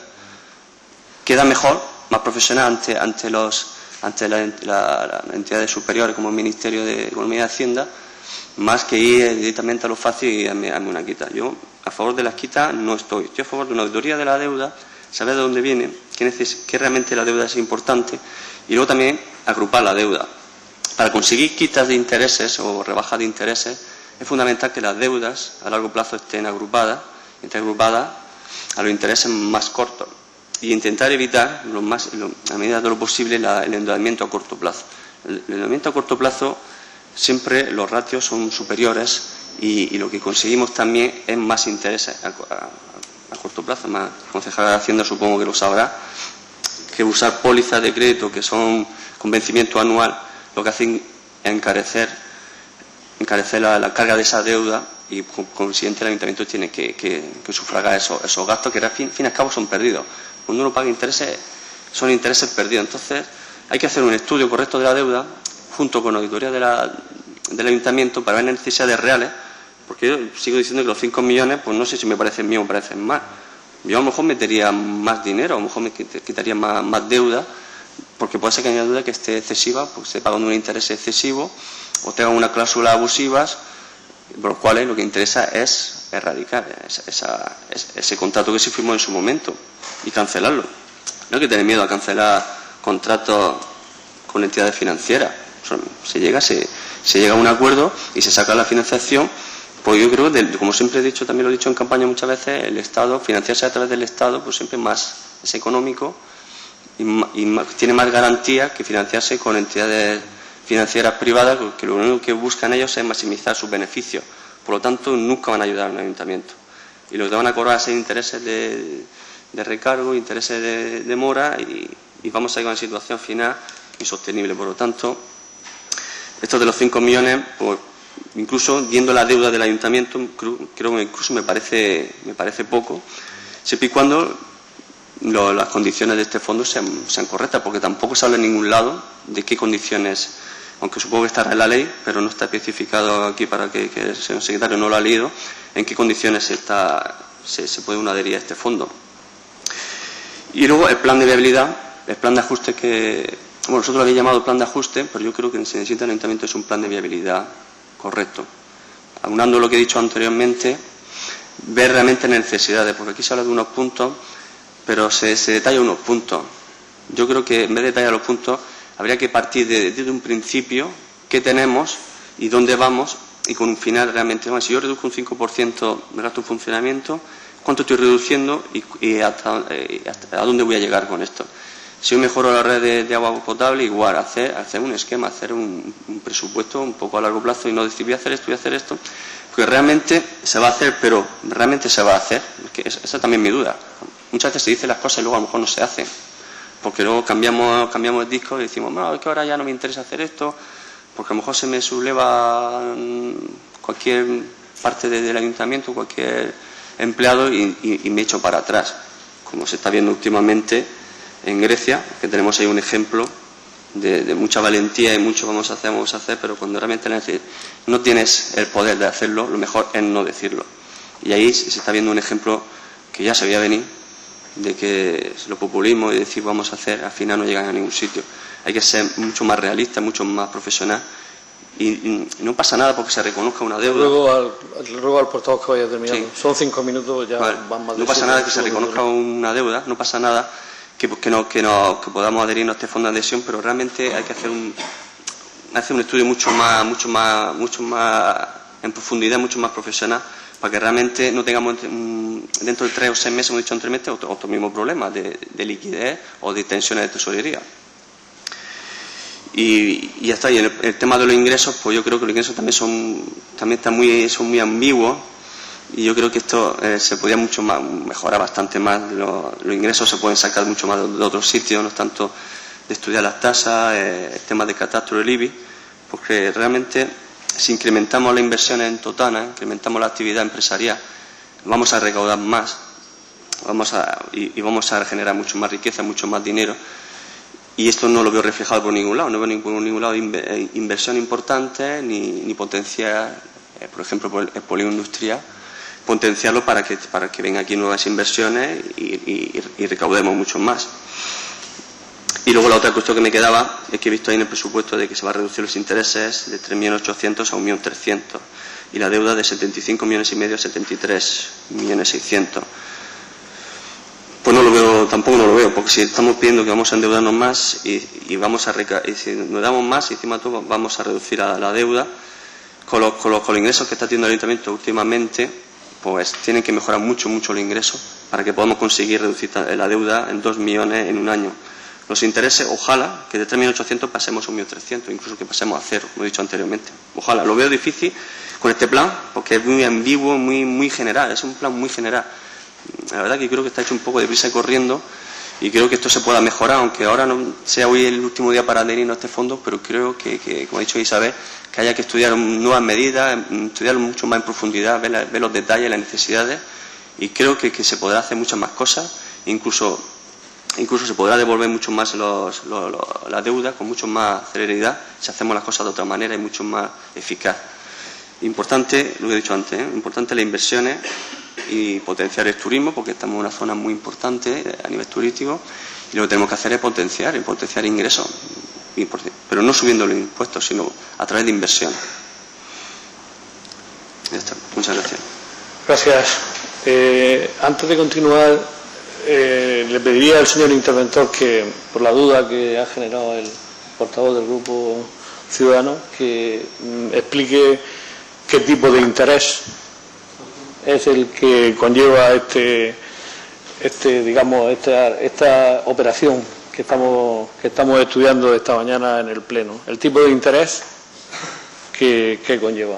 [SPEAKER 3] Queda mejor, más profesional ante, ante, los, ante la, la, la entidades superiores como el Ministerio de Economía y Hacienda, más que ir directamente a lo fácil y darme una quita. Yo a favor de las quitas no estoy. Estoy a favor de una auditoría de la deuda, saber de dónde viene, qué, neces qué realmente la deuda es importante, y luego también agrupar la deuda. Para conseguir quitas de intereses o rebajas de intereses, es fundamental que las deudas a largo plazo estén agrupadas, estén agrupadas a los intereses más cortos, y intentar evitar, lo más, lo, a medida de lo posible, la, el endeudamiento a corto plazo. El, el endeudamiento a corto plazo, siempre los ratios son superiores y, y lo que conseguimos también es más intereses a, a, a corto plazo. Más concejal de Hacienda supongo que lo sabrá, que usar pólizas de crédito que son con vencimiento anual lo que hacen es encarecer, encarecer la, la carga de esa deuda, y con consiguiente el Ayuntamiento tiene que, que, que sufragar esos, esos gastos que al fin, fin y al cabo son perdidos. Cuando uno paga intereses, son intereses perdidos. Entonces hay que hacer un estudio correcto de la deuda junto con la auditoría de la, del Ayuntamiento para ver necesidades reales, porque yo sigo diciendo que los cinco millones, pues no sé si me parecen bien o me parecen mal, Yo a lo mejor metería más dinero, a lo mejor me quitaría más, más deuda, porque puede ser que haya deuda que esté excesiva, porque se paga un interés excesivo, o tenga unas cláusulas abusivas, por los cuales lo que interesa es erradicar esa, esa, ese contrato que se firmó en su momento y cancelarlo. No hay que tener miedo a cancelar contratos con entidades financieras. Se llega, se, se llega a un acuerdo y se saca la financiación. Pues yo creo que, como siempre he dicho, también lo he dicho en campaña muchas veces, el Estado, financiarse a través del Estado, pues siempre más es económico y, y más, tiene más garantías que financiarse con entidades financieras privadas, que lo único que buscan ellos es maximizar sus beneficios. Por lo tanto, nunca van a ayudar a un ayuntamiento. Y lo que van a cobrar son intereses de, de recargo, intereses de, de mora, y, y vamos a ir a una situación final insostenible. Por lo tanto, esto de los cinco millones, pues, incluso viendo la deuda del ayuntamiento, creo, creo que incluso me parece, me parece poco, siempre y cuando lo, las condiciones de este fondo sean, sean correctas, porque tampoco se habla en ningún lado de qué condiciones, aunque supongo que estará en la ley, pero no está especificado aquí para que, que el señor secretario no lo ha leído, en qué condiciones está, se, se puede adherir a este fondo. Y luego el plan de viabilidad, el plan de ajuste que, bueno, nosotros lo habíamos llamado plan de ajuste, pero yo creo que se necesita en el ayuntamiento es un plan de viabilidad correcto. Aunando lo que he dicho anteriormente, ver realmente necesidades, porque aquí se habla de unos puntos, pero se, se detalla unos puntos. Yo creo que en vez de detallar los puntos, habría que partir de, desde un principio, qué tenemos y dónde vamos, y con un final realmente. Bueno, si yo reduzco un cinco por ciento de gasto en funcionamiento, ¿cuánto estoy reduciendo y, y hasta, eh, hasta a dónde voy a llegar con esto? Si yo mejoro la red de, de agua potable, igual, hacer, hacer un esquema, hacer un, un presupuesto un poco a largo plazo y no decir voy a hacer esto, voy a hacer esto, porque realmente se va a hacer, pero realmente se va a hacer. Que esa es también mi duda. Muchas veces se dicen las cosas y luego a lo mejor no se hacen, porque luego cambiamos, cambiamos el disco y decimos, no, es que ahora ya no me interesa hacer esto, porque a lo mejor se me subleva cualquier parte de, del ayuntamiento, cualquier empleado y, y, y me echo para atrás, como se está viendo últimamente en Grecia, que tenemos ahí un ejemplo de, de mucha valentía y mucho vamos a hacer, vamos a hacer, pero cuando realmente no tienes el poder de hacerlo, lo mejor es no decirlo. Y ahí se está viendo un ejemplo que ya se veía venir, de que los populismos y decir vamos a hacer, al final no llegan a ningún sitio. Hay que ser mucho más realista, mucho más profesional, y, y no pasa nada porque se reconozca una deuda.
[SPEAKER 1] Luego al, luego al portavoz que vaya terminando. Sí. Son cinco minutos, ya
[SPEAKER 3] vale.
[SPEAKER 1] van más de
[SPEAKER 3] No pasa nada que se reconozca una deuda, no pasa nada que, que, no, que, no, que podamos adherirnos a este fondo de adhesión, pero realmente hay que hacer un, hacer un estudio mucho más, mucho más, mucho más en profundidad, mucho más profesional, para que realmente no tengamos dentro de tres o seis meses, hemos dicho anteriormente, otro, otro mismo problema de, de liquidez o de tensiones de tesorería. Y, y ya está. Y en el, el tema de los ingresos, pues yo creo que los ingresos también son también están muy, son muy ambiguos, y yo creo que esto eh, se podría mucho más, mejorar bastante más. Los, los ingresos se pueden sacar mucho más de, de otros sitios, no tanto de estudiar las tasas, eh, el tema de catastro del I B I, porque realmente si incrementamos las inversiones en Totana, incrementamos la actividad empresarial, vamos a recaudar más, vamos a, y, y vamos a generar mucho más riqueza, mucho más dinero. Y esto no lo veo reflejado por ningún lado, no veo por ningún lado inversión importante, ni, ni potenciar, eh, por ejemplo, por el, el polígono industrial, potenciarlo para que, para que vengan aquí nuevas inversiones y, y, y recaudemos mucho más. Y luego la otra cuestión que me quedaba es que he visto ahí en el presupuesto de que se va a reducir los intereses de tres millones ochocientos mil a un millón trescientos mil y la deuda de setenta y cinco millones y medio a setenta y tres millones seiscientos mil. Pues no lo veo, tampoco no lo veo, porque si estamos pidiendo que vamos a endeudarnos más y, y vamos a reca y si nos damos más y encima todo vamos a reducir la, la deuda con los, con los con los ingresos que está teniendo el ayuntamiento últimamente, pues tienen que mejorar mucho mucho los ingresos para que podamos conseguir reducir la deuda en dos millones en un año. Los intereses, ojalá que de tres millones ochocientos mil pasemos a un millón trescientos mil, incluso que pasemos a cero, como he dicho anteriormente. Ojalá, lo veo difícil con este plan porque es muy ambiguo, muy muy general, es un plan muy general. La verdad que creo que está hecho un poco de prisa y corriendo, y creo que esto se pueda mejorar, aunque ahora no sea hoy el último día para adherirnos a este fondo, pero creo que, que, como ha dicho Isabel, que haya que estudiar nuevas medidas, estudiarlo mucho más en profundidad, ver, la, ver los detalles, las necesidades, y creo que, que se podrá hacer muchas más cosas, incluso incluso se podrá devolver mucho más los, los, los, la deuda con mucho más celeridad si hacemos las cosas de otra manera y mucho más eficaz. Importante, lo que he dicho antes, ¿eh? Importante las inversiones y potenciar el turismo, porque estamos en una zona muy importante a nivel turístico, y lo que tenemos que hacer es potenciar, y potenciar ingresos, pero no subiendo los impuestos, sino a través de inversión. Ya está. Muchas gracias.
[SPEAKER 1] Gracias. Eh, antes de continuar, eh, le pediría al señor interventor que, por la duda que ha generado el portavoz del Grupo Ciudadano, que mm, explique qué tipo de interés es el que conlleva este, este digamos, esta, esta operación que estamos, que estamos estudiando esta mañana en el Pleno. El tipo de interés que, que conlleva.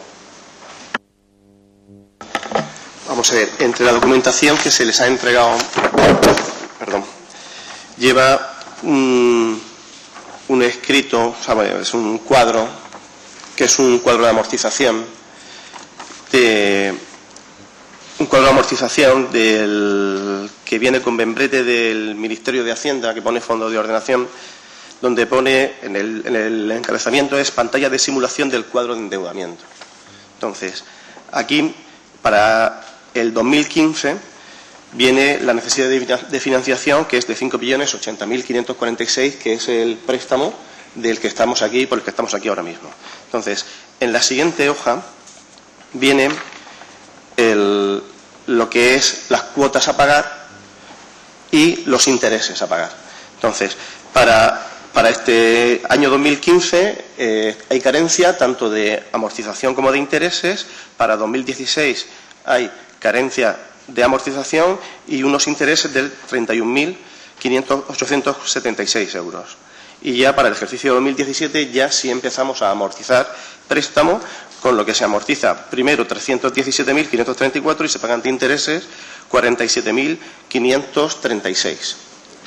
[SPEAKER 7] Vamos a ver, entre la documentación que se les ha entregado, perdón, lleva un, un escrito, o sea, es un cuadro, que es un cuadro de amortización, de, un cuadro de amortización del, que viene con membrete del Ministerio de Hacienda, que pone fondo de ordenación, donde pone, en el, en el encabezamiento, es pantalla de simulación del cuadro de endeudamiento. Entonces, aquí, para el dos mil quince viene la necesidad de financiación, que es de cinco millones ochenta mil quinientos cuarenta y seis, que es el préstamo del que estamos aquí, por el que estamos aquí ahora mismo. Entonces, en la siguiente hoja viene el, lo que es las cuotas a pagar y los intereses a pagar. Entonces, para, para este año dos mil quince eh, hay carencia tanto de amortización como de intereses. Para dos mil dieciséis hay carencia de amortización y unos intereses de treinta y un mil ochocientos setenta y seis euros. Y ya para el ejercicio dos mil diecisiete ya sí empezamos a amortizar préstamo, con lo que se amortiza primero trescientos diecisiete mil quinientos treinta y cuatro y se pagan de intereses cuarenta y siete mil quinientos treinta y seis.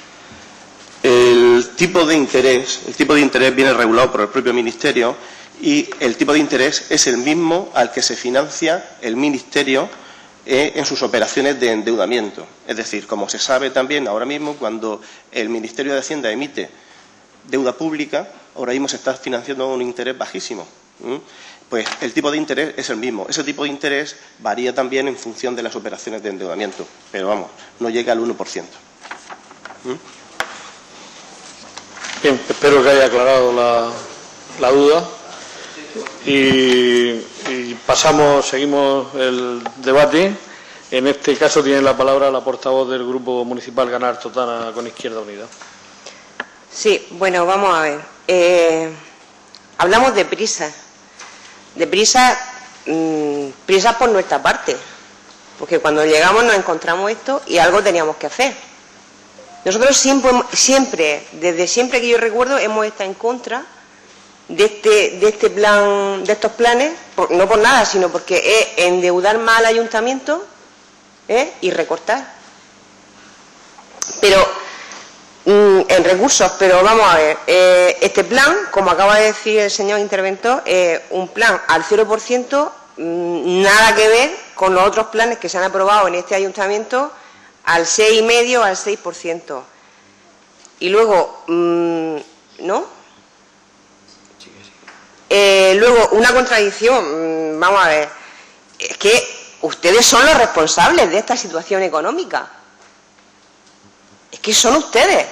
[SPEAKER 7] El tipo de interés, el tipo de interés viene regulado por el propio Ministerio y el tipo de interés es el mismo al que se financia el Ministerio eh, en sus operaciones de endeudamiento. Es decir, como se sabe también ahora mismo, cuando el Ministerio de Hacienda emite deuda pública, ahora mismo se está financiando a un interés bajísimo. ¿Mm? Pues el tipo de interés es el mismo. Ese tipo de interés varía también en función de las operaciones de endeudamiento, pero vamos, no llega al uno por ciento. ¿Mm?
[SPEAKER 1] Bien, espero que haya aclarado la, la duda. Y, y pasamos, seguimos el debate. En este caso tiene la palabra la portavoz del Grupo Municipal Ganar Totana con Izquierda Unida.
[SPEAKER 4] Sí, bueno, vamos a ver. Eh, hablamos de prisa. De prisa, mmm, prisa por nuestra parte. Porque cuando llegamos nos encontramos esto y algo teníamos que hacer. Nosotros siempre, siempre, desde siempre que yo recuerdo, hemos estado en contra de este, de este plan, de estos planes, por, no por nada, sino porque es endeudar más al ayuntamiento ¿eh? y recortar. Pero mmm, en recursos, pero vamos a ver, eh, este plan, como acaba de decir el señor interventor, es eh, un plan al cero por ciento, mmm, nada que ver con los otros planes que se han aprobado en este ayuntamiento al seis coma cinco por ciento, al seis por ciento. Y luego, mmm, ¿no? Eh, luego, una contradicción, mmm, vamos a ver, es que ustedes son los responsables de esta situación económica. Es que son ustedes.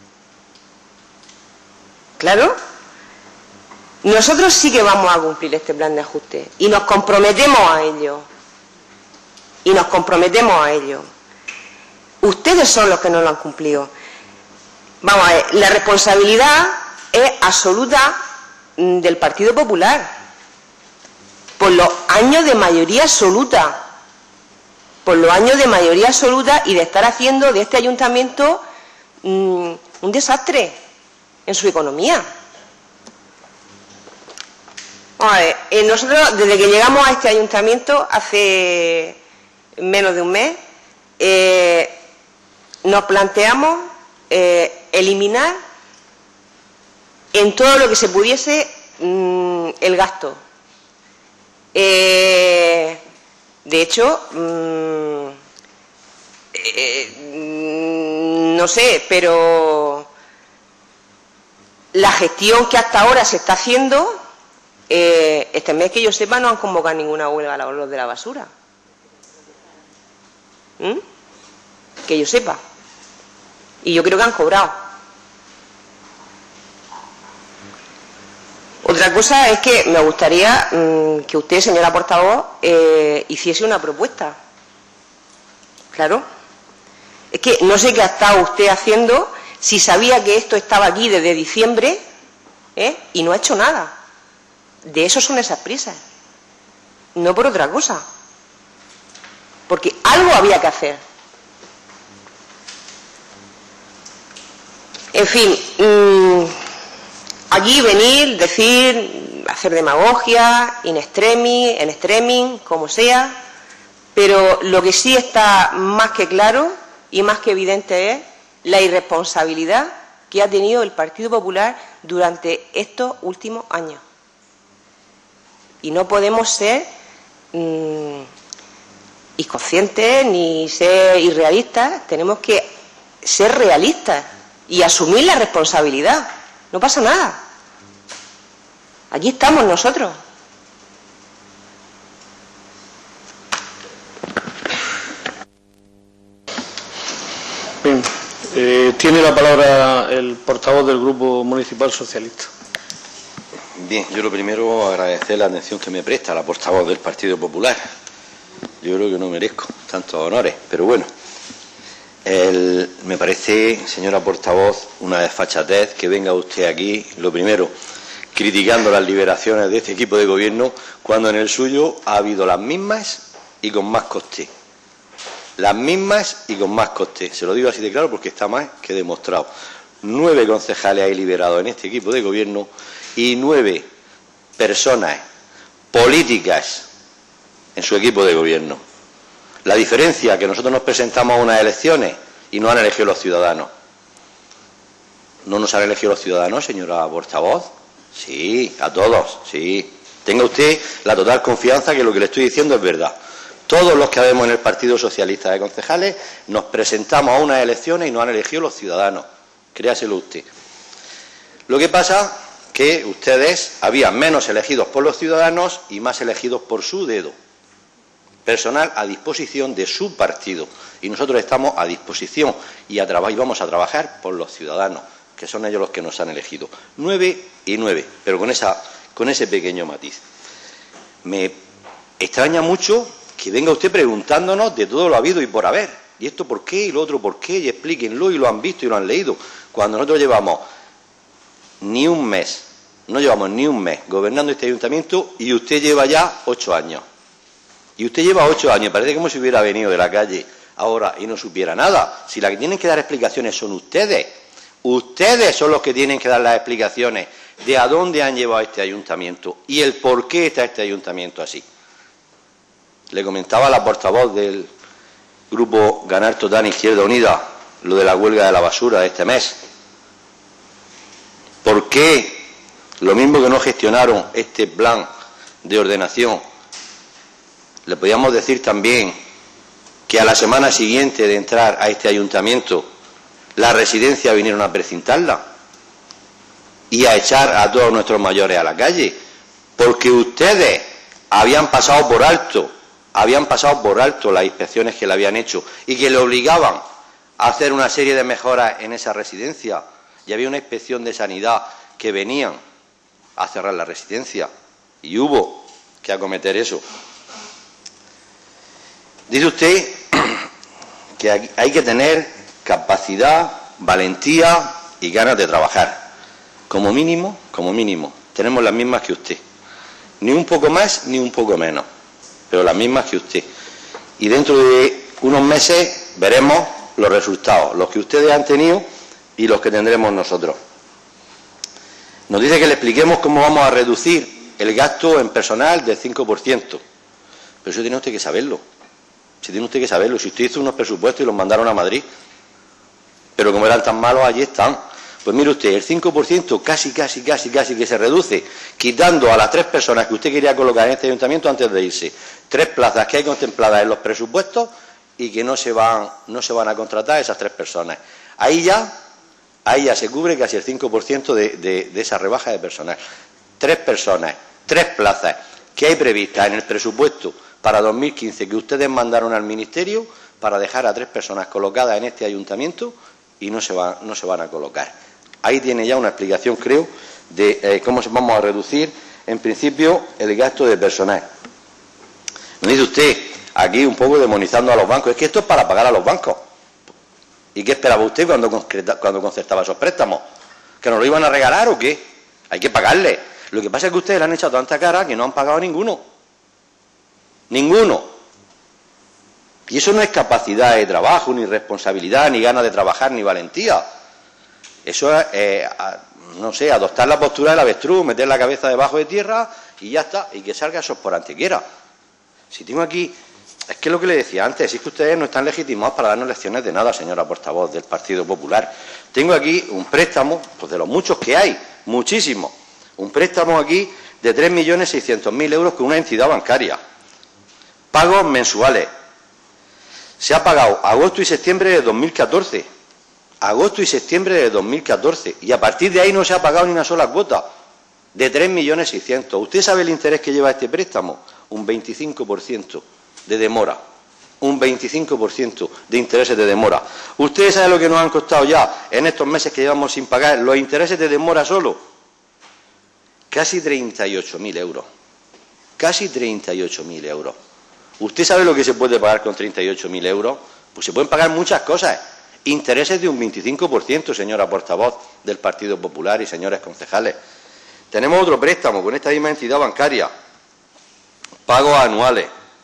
[SPEAKER 4] Claro. Nosotros sí que vamos a cumplir este plan de ajuste y nos comprometemos a ello. Y nos comprometemos a ello. Ustedes son los que no lo han cumplido. Vamos a ver, la responsabilidad es absoluta del Partido Popular, por los años de mayoría absoluta, por los años de mayoría absoluta y de estar haciendo de este ayuntamiento mmm, un desastre en su economía. Vamos a ver, eh, nosotros desde que llegamos a este ayuntamiento hace menos de un mes, eh, nos planteamos eh, eliminar en todo lo que se pudiese mmm, el gasto. Eh, de hecho, mmm, eh, no sé, pero la gestión que hasta ahora se está haciendo, eh, este mes que yo sepa no han convocado ninguna huelga a los de la basura. ¿Mm? Que yo sepa. Y yo creo que han cobrado. Otra cosa es que me gustaría mmm, que usted, señora portavoz, eh, hiciese una propuesta. Claro. Es que no sé qué ha estado usted haciendo, si sabía que esto estaba aquí desde diciembre, ¿eh? Y no ha hecho nada. De eso son esas prisas. No por otra cosa. Porque algo había que hacer. En fin, mmm, aquí venir, decir, hacer demagogia, in extremis, en extremis, como sea, pero lo que sí está más que claro y más que evidente es la irresponsabilidad que ha tenido el Partido Popular durante estos últimos años. Y no podemos ser mmm, inconscientes ni ser irrealistas, tenemos que ser realistas y asumir la responsabilidad. No pasa nada. Aquí estamos nosotros.
[SPEAKER 1] Bien. Eh, tiene la palabra el portavoz del Grupo Municipal Socialista.
[SPEAKER 5] Bien, yo lo primero agradecer la atención que me presta la portavoz del Partido Popular. Yo creo que no merezco tantos honores, pero bueno. El, me parece, señora portavoz, una desfachatez que venga usted aquí, lo primero, criticando las liberaciones de este equipo de gobierno, cuando en el suyo ha habido las mismas y con más coste. Las mismas y con más coste. Se lo digo así de claro porque está más que demostrado. Nueve concejales hay liberados en este equipo de gobierno y nueve personas políticas en su equipo de gobierno. La diferencia es que nosotros nos presentamos a unas elecciones y no han elegido los ciudadanos. ¿No nos han elegido los ciudadanos, señora portavoz? Sí, a todos, sí. Tenga usted la total confianza que lo que le estoy diciendo es verdad. Todos los que habemos en el Partido Socialista de concejales nos presentamos a unas elecciones y nos han elegido los ciudadanos. Créaselo usted. Lo que pasa que ustedes habían menos elegidos por los ciudadanos y más elegidos por su dedo. Personal a disposición de su partido. Y nosotros estamos a disposición y, a y vamos a trabajar por los ciudadanos, que son ellos los que nos han elegido. Nueve y nueve, pero con, esa, con ese pequeño matiz. Me extraña mucho que venga usted preguntándonos de todo lo habido y por haber. ¿Y esto por qué? ¿Y lo otro por qué? Y explíquenlo, y lo han visto y lo han leído. Cuando nosotros llevamos ni un mes, no llevamos ni un mes gobernando este ayuntamiento y usted lleva ya ocho años. Y usted lleva ocho años, parece como si hubiera venido de la calle ahora y no supiera nada. Si las que tienen que dar explicaciones son ustedes. Ustedes son los que tienen que dar las explicaciones de a dónde han llevado este ayuntamiento y el por qué está este ayuntamiento así. Le comentaba a la portavoz del Grupo Ganar Total Izquierda Unida lo de la huelga de la basura de este mes. ¿Por qué? Lo mismo que no gestionaron este plan de ordenación. Le podíamos decir también que a la semana siguiente de entrar a este ayuntamiento, las residencias vinieron a precintarla y a echar a todos nuestros mayores a la calle, porque ustedes habían pasado por alto, habían pasado por alto las inspecciones que le habían hecho y que le obligaban a hacer una serie de mejoras en esa residencia. Y había una inspección de sanidad que venían a cerrar la residencia y hubo que acometer eso. Dice usted que hay que tener capacidad, valentía y ganas de trabajar. Como mínimo, como mínimo, tenemos las mismas que usted. Ni un poco más, ni un poco menos, pero las mismas que usted. Y dentro de unos meses veremos los resultados, los que ustedes han tenido y los que tendremos nosotros. Nos dice que le expliquemos cómo vamos a reducir el gasto en personal del cinco por ciento. Pero eso tiene usted que saberlo. Si tiene usted que saberlo. Si usted hizo unos presupuestos y los mandaron a Madrid, pero como eran tan malos, allí están. Pues mire usted, el cinco por ciento casi, casi, casi, casi que se reduce, quitando a las tres personas que usted quería colocar en este ayuntamiento antes de irse. Tres plazas que hay contempladas en los presupuestos y que no se van, no se van a contratar esas tres personas. Ahí ya, ahí ya se cubre casi el cinco por ciento de, de, de esa rebaja de personal. Tres personas, tres plazas que hay previstas en el presupuesto para dos mil quince que ustedes mandaron al Ministerio, para dejar a tres personas colocadas en este ayuntamiento y no se, va, no se van a colocar. Ahí tiene ya una explicación, creo, de eh, cómo vamos a reducir, en principio, el gasto de personal. Me dice usted, aquí un poco demonizando a los bancos, es que esto es para pagar a los bancos. ¿Y qué esperaba usted cuando, cuando concertaba esos préstamos? ¿Que nos lo iban a regalar o qué? Hay que pagarle. Lo que pasa es que ustedes le han echado tanta cara que no han pagado ninguno. Ninguno. Y eso no es capacidad de trabajo, ni responsabilidad, ni ganas de trabajar, ni valentía. Eso es, eh, a, no sé, adoptar la postura del avestruz, meter la cabeza debajo de tierra y ya está, y que salga eso por antequiera. Si tengo aquí, es que lo que le decía antes, es que ustedes no están legitimados para darnos lecciones de nada, señora portavoz del Partido Popular. Tengo aquí un préstamo, pues de los muchos que hay, muchísimos, un préstamo aquí de tres millones seiscientos mil euros con una entidad bancaria. Pagos mensuales. Se ha pagado agosto y septiembre de dos mil catorce. Agosto y septiembre de dos mil catorce. Y a partir de ahí no se ha pagado ni una sola cuota. De tres millones seiscientos mil. ¿Usted sabe el interés que lleva este préstamo? Un veinticinco por ciento de demora. Un veinticinco por ciento de intereses de demora. ¿Ustedes saben lo que nos han costado ya en estos meses que llevamos sin pagar los intereses de demora solo? Casi treinta y ocho mil euros. Casi treinta y ocho mil euros. ¿Usted sabe lo que se puede pagar con treinta y ocho mil euros? Pues se pueden pagar muchas cosas. Intereses de un veinticinco por ciento, señora portavoz del Partido Popular y señores concejales. Tenemos otro préstamo con esta misma entidad bancaria. Pagos anuales.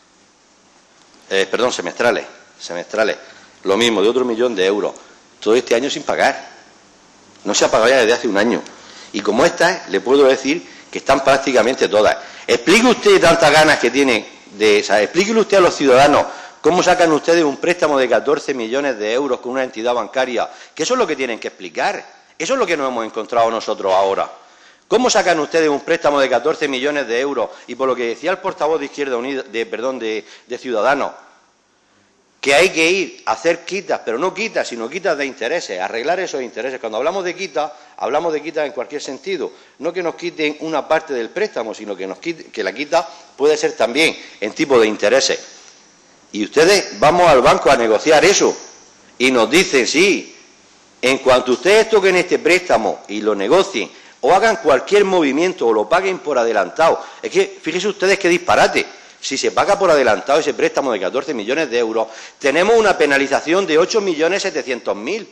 [SPEAKER 5] Eh, perdón, semestrales. Semestrales. Lo mismo, de otro millón de euros. Todo este año sin pagar. No se ha pagado ya desde hace un año. Y como estas, le puedo decir que están prácticamente todas. Explique usted tantas ganas que tiene de esa. Explíquele usted a los ciudadanos cómo sacan ustedes un préstamo de catorce millones de euros con una entidad bancaria, que eso es lo que tienen que explicar. Eso es lo que nos hemos encontrado nosotros ahora. ¿Cómo sacan ustedes un préstamo de catorce millones de euros? Y por lo que decía el portavoz de Izquierda Unida, de, perdón, de, de Ciudadanos, que hay que ir a hacer quitas, pero no quitas, sino quitas de intereses, arreglar esos intereses. Cuando hablamos de quitas, hablamos de quitas en cualquier sentido. No que nos quiten una parte del préstamo, sino que, nos quite, que la quita puede ser también en tipo de intereses. Y ustedes vamos al banco a negociar eso y nos dicen, sí, en cuanto ustedes toquen este préstamo y lo negocien o hagan cualquier movimiento o lo paguen por adelantado. Es que, fíjense ustedes qué disparate. Si se paga por adelantado ese préstamo de catorce millones de euros, tenemos una penalización de ocho millones setecientos mil.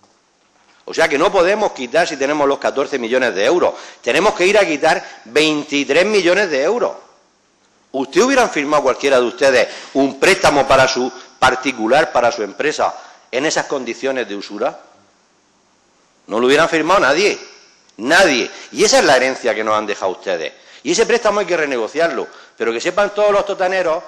[SPEAKER 5] O sea que no podemos quitar si tenemos los catorce millones de euros. Tenemos que ir a quitar veintitrés millones de euros. ¿Usted hubieran firmado cualquiera de ustedes un préstamo para su particular, para su empresa, en esas condiciones de usura? No lo hubieran firmado nadie. Nadie. Y esa es la herencia que nos han dejado ustedes. Y ese préstamo hay que renegociarlo. Pero que sepan todos los totaneros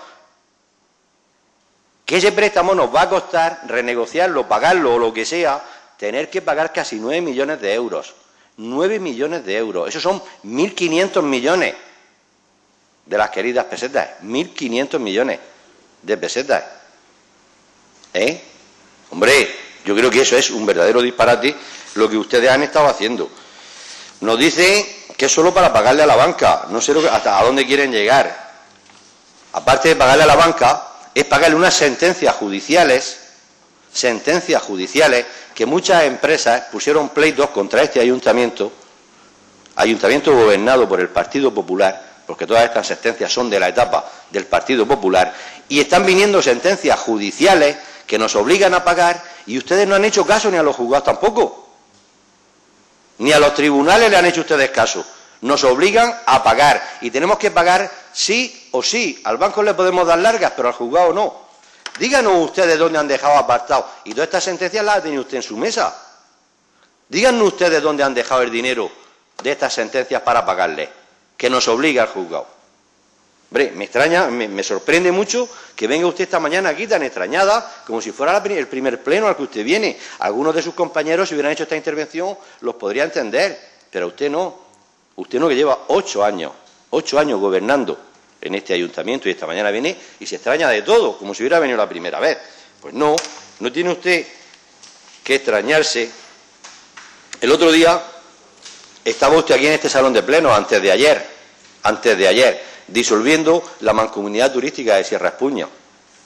[SPEAKER 5] que ese préstamo nos va a costar renegociarlo, pagarlo o lo que sea, tener que pagar casi nueve millones de euros. nueve millones de euros. Esos son mil quinientos millones de las queridas pesetas. mil quinientos millones de pesetas. ¿Eh? Hombre, yo creo que eso es un verdadero disparate lo que ustedes han estado haciendo. Nos dicen que es solo para pagarle a la banca. No sé lo que, hasta a dónde quieren llegar. Aparte de pagarle a la banca, es pagarle unas sentencias judiciales, sentencias judiciales, que muchas empresas pusieron pleitos contra este ayuntamiento, ayuntamiento gobernado por el Partido Popular, porque todas estas sentencias son de la etapa del Partido Popular, y están viniendo sentencias judiciales que nos obligan a pagar, y ustedes no han hecho caso ni a los juzgados tampoco. Ni a los tribunales le han hecho ustedes caso. Nos obligan a pagar y tenemos que pagar sí o sí. Al banco le podemos dar largas, pero al juzgado no. Díganos ustedes dónde han dejado apartado. Y todas estas sentencias las ha tenido usted en su mesa. Díganos ustedes dónde han dejado el dinero de estas sentencias para pagarle, que nos obliga al juzgado. Hombre, me extraña, me, me sorprende mucho que venga usted esta mañana aquí tan extrañada, como si fuera la, el primer pleno al que usted viene. Algunos de sus compañeros, si hubieran hecho esta intervención, los podría entender, pero usted no. Usted no, que lleva ocho años, ocho años gobernando en este ayuntamiento y esta mañana viene y se extraña de todo, como si hubiera venido la primera vez. Pues no, no tiene usted que extrañarse. El otro día estaba usted aquí en este salón de pleno, antes de ayer, antes de ayer, disolviendo la mancomunidad turística de Sierra Espuña.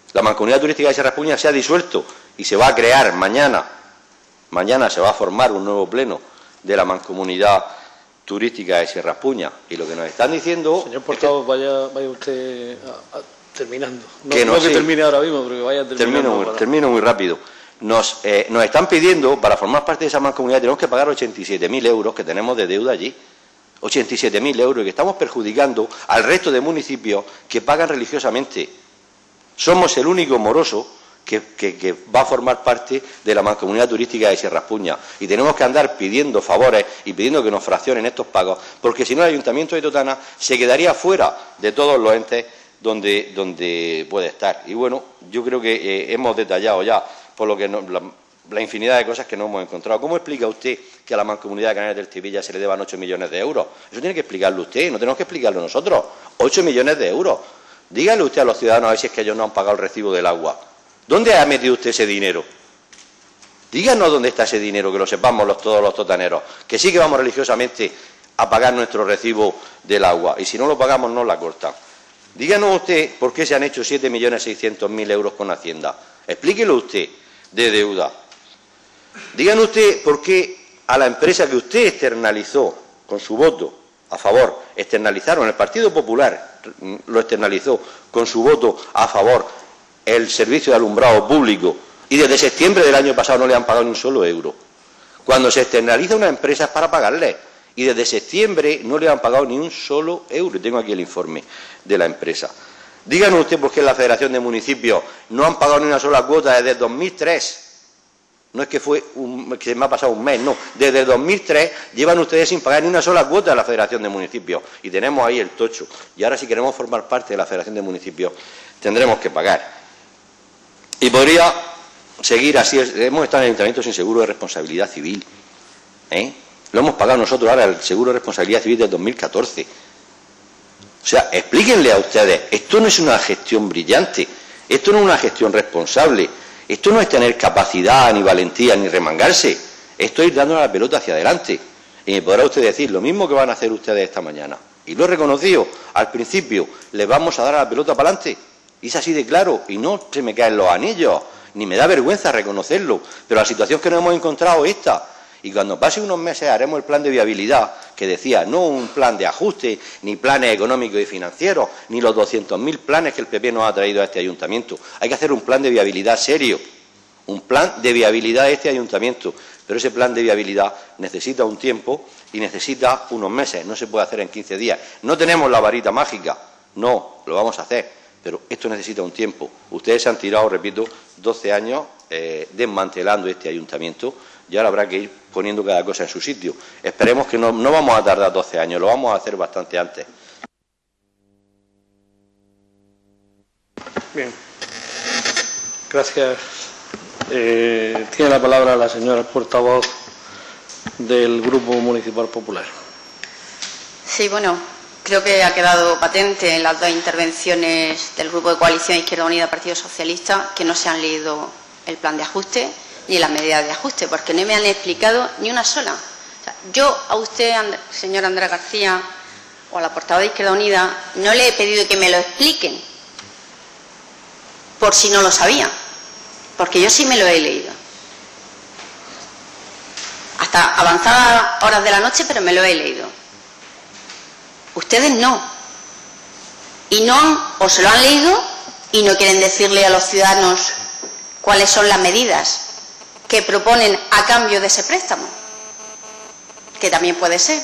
[SPEAKER 5] La Mancomunidad Turística de Sierra Espuña se ha disuelto y se va a crear mañana, mañana se va a formar un nuevo pleno de la Mancomunidad Turística de Sierra Espuña. Y lo que nos están diciendo...
[SPEAKER 1] Señor portavoz, es que vaya, vaya usted a, a, terminando. No
[SPEAKER 5] que, no,
[SPEAKER 1] no que
[SPEAKER 5] sí,
[SPEAKER 1] termine ahora mismo, pero que vaya terminando.
[SPEAKER 5] Termino muy,
[SPEAKER 1] para...
[SPEAKER 5] termino muy rápido. Nos, eh, nos están pidiendo, para formar parte de esa mancomunidad, tenemos que pagar ochenta y siete mil euros que tenemos de deuda allí. ochenta y siete mil euros y que estamos perjudicando al resto de municipios que pagan religiosamente. Somos el único moroso que, que, que va a formar parte de la Mancomunidad Turística de Sierra Espuña y tenemos que andar pidiendo favores y pidiendo que nos fraccionen estos pagos, porque si no el Ayuntamiento de Totana se quedaría fuera de todos los entes donde, donde puede estar. Y bueno, yo creo que eh, hemos detallado ya por lo que no, la, la infinidad de cosas que no hemos encontrado. ¿Cómo explica usted que a la Mancomunidad de Canales del Tibilla se le deban ocho millones de euros? Eso tiene que explicarlo usted, no tenemos que explicarlo nosotros. ocho millones de euros. Dígale usted a los ciudadanos a ver si es que ellos no han pagado el recibo del agua. ¿Dónde ha metido usted ese dinero? Díganos dónde está ese dinero, que lo sepamos los, todos los totaneros. Que sí que vamos religiosamente a pagar nuestro recibo del agua. Y si no lo pagamos, nos la cortan. Díganos usted por qué se han hecho siete millones seiscientos mil euros con Hacienda. Explíquelo usted de deuda. Díganos usted por qué a la empresa que usted externalizó con su voto a favor, externalizaron, el Partido Popular lo externalizó con su voto a favor el servicio de alumbrado público y desde septiembre del año pasado no le han pagado ni un solo euro. Cuando se externaliza una empresa es para pagarle y desde septiembre no le han pagado ni un solo euro. Y tengo aquí el informe de la empresa. Díganos usted por qué en la Federación de Municipios no han pagado ni una sola cuota desde dos mil tres. No es que fue un, que me ha pasado un mes, no. Desde dos mil tres llevan ustedes sin pagar ni una sola cuota a la Federación de Municipios. Y tenemos ahí el tocho. Y ahora si queremos formar parte de la Federación de Municipios tendremos que pagar. Y podría seguir así. Hemos estado en el Ayuntamiento sin seguro de responsabilidad civil. ¿eh? Lo hemos pagado nosotros ahora el seguro de responsabilidad civil del dos mil catorce. O sea, explíquenle a ustedes, esto no es una gestión brillante, esto no es una gestión responsable, esto no es tener capacidad, ni valentía, ni remangarse, esto es ir dando la pelota hacia adelante. Y me podrá usted decir lo mismo que van a hacer ustedes esta mañana. Y lo he reconocido, al principio, les vamos a dar a la pelota para adelante. Y es así de claro, y no se me caen los anillos, ni me da vergüenza reconocerlo, pero la situación que nos hemos encontrado es esta. Y cuando pase unos meses haremos el plan de viabilidad, que decía, no un plan de ajuste, ni planes económicos y financieros, ni los doscientos mil planes que el P P nos ha traído a este ayuntamiento. Hay que hacer un plan de viabilidad serio, un plan de viabilidad de este ayuntamiento. Pero ese plan de viabilidad necesita un tiempo y necesita unos meses, no se puede hacer en quince días. No tenemos la varita mágica, no, lo vamos a hacer, pero esto necesita un tiempo. Ustedes se han tirado, repito, doce años eh, desmantelando este ayuntamiento. Y ahora habrá que ir poniendo cada cosa en su sitio. Esperemos que no, no vamos a tardar doce años, lo vamos a hacer bastante antes.
[SPEAKER 1] Bien. Gracias. Eh, tiene la palabra la señora portavoz del Grupo Municipal Popular.
[SPEAKER 6] Sí, bueno, creo que ha quedado patente en las dos intervenciones del Grupo de Coalición Izquierda Unida Partido Socialista que no se han leído el plan de ajuste ni las medidas de ajuste, porque no me han explicado ni una sola. O sea, yo a usted, señor Andrés García, o a la portavoz de Izquierda Unida, no le he pedido que me lo expliquen, por si no lo sabía, porque yo sí me lo he leído. Hasta avanzadas horas de la noche, pero me lo he leído. Ustedes no. Y no, o se lo han leído y no quieren decirle a los ciudadanos cuáles son las medidas que proponen a cambio de ese préstamo, que también puede ser.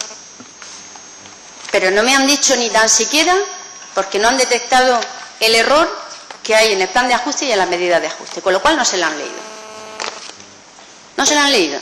[SPEAKER 6] Pero no me han dicho ni tan siquiera, porque no han detectado el error que hay en el plan de ajuste y en las medidas de ajuste, con lo cual no se lo han leído. No se lo han leído.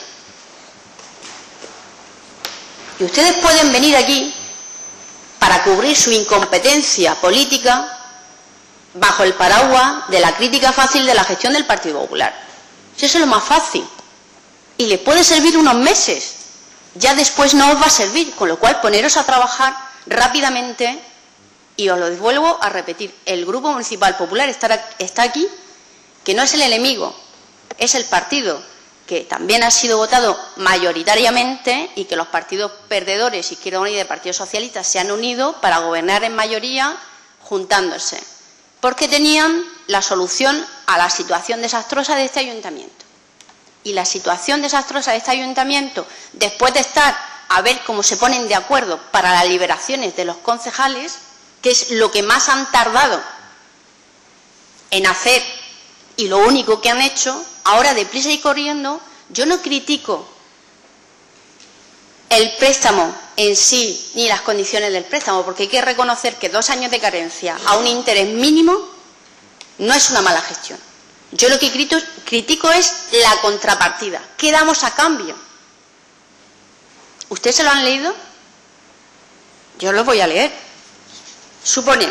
[SPEAKER 6] Y ustedes pueden venir aquí para cubrir su incompetencia política bajo el paraguas de la crítica fácil de la gestión del Partido Popular. Eso es lo más fácil. Y les puede servir unos meses. Ya después no os va a servir. Con lo cual, poneros a trabajar rápidamente. Y os lo vuelvo a repetir. El Grupo Municipal Popular está, está aquí, que no es el enemigo, es el partido que también ha sido votado mayoritariamente y que los partidos perdedores, Izquierda Unida y Partido Socialista, se han unido para gobernar en mayoría juntándose. porque tenían la solución a la situación desastrosa de este ayuntamiento. Y la situación desastrosa de este ayuntamiento, después de estar a ver cómo se ponen de acuerdo para las liberaciones de los concejales, que es lo que más han tardado en hacer y lo único que han hecho, ahora deprisa y corriendo, yo no critico el préstamo en sí ni las condiciones del préstamo, porque hay que reconocer que dos años de carencia a un interés mínimo no es una mala gestión. Yo lo que critico es la contrapartida. ¿Qué damos a cambio? ¿Ustedes se lo han leído? Yo lo voy a leer. Supone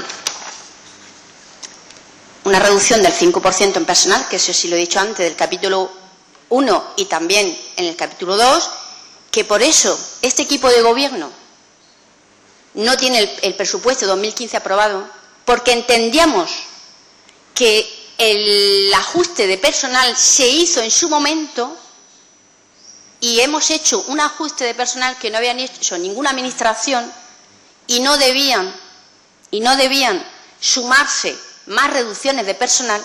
[SPEAKER 6] una reducción del cinco por ciento en personal, que eso sí lo he dicho antes, del capítulo uno y también en el capítulo dos, que por eso este equipo de gobierno no tiene el, el presupuesto dos mil quince aprobado, porque entendíamos que el ajuste de personal se hizo en su momento y hemos hecho un ajuste de personal que no habían hecho ninguna administración y no debían, y no debían sumarse más reducciones de personal,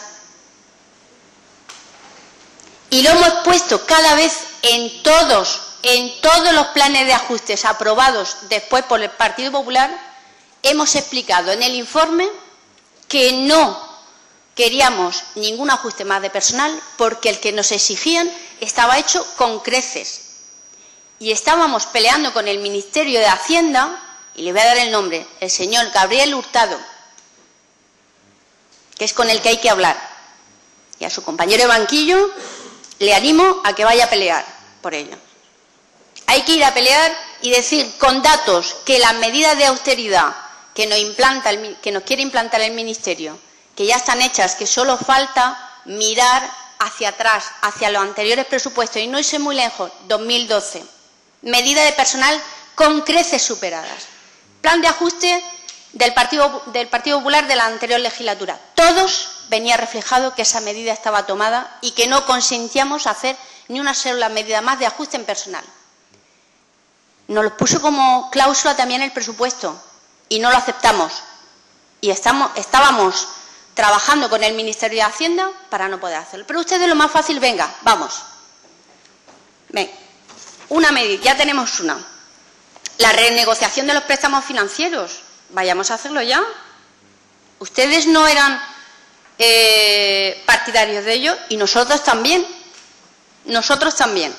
[SPEAKER 6] y lo hemos puesto cada vez en todos, en todos los planes de ajustes aprobados después por el Partido Popular. Hemos explicado en el informe que no queríamos ningún ajuste más de personal porque el que nos exigían estaba hecho con creces. Y estábamos peleando con el Ministerio de Hacienda, y le voy a dar el nombre, el señor Gabriel Hurtado, que es con el que hay que hablar. Y a su compañero de banquillo le animo a que vaya a pelear por ello. Hay que ir a pelear y decir con datos que las medidas de austeridad que nos, implanta el, que nos quiere implantar el Ministerio, que ya están hechas, que solo falta mirar hacia atrás, hacia los anteriores presupuestos, y no irse muy lejos, dos mil doce. Medida de personal con creces superadas. Plan de ajuste del Partido, del Partido Popular de la anterior legislatura. Todos venía reflejado que esa medida estaba tomada y que no consentíamos hacer ni una sola medida más de ajuste en personal. Nos lo puso como cláusula también el presupuesto y no lo aceptamos. Y estamos, estábamos trabajando con el Ministerio de Hacienda para no poder hacerlo. Pero ustedes lo más fácil, venga, vamos. Ven, una medida, ya tenemos una. La renegociación de los préstamos financieros. Vayamos a hacerlo ya. Ustedes no eran eh, partidarios de ello y nosotros también. Nosotros también.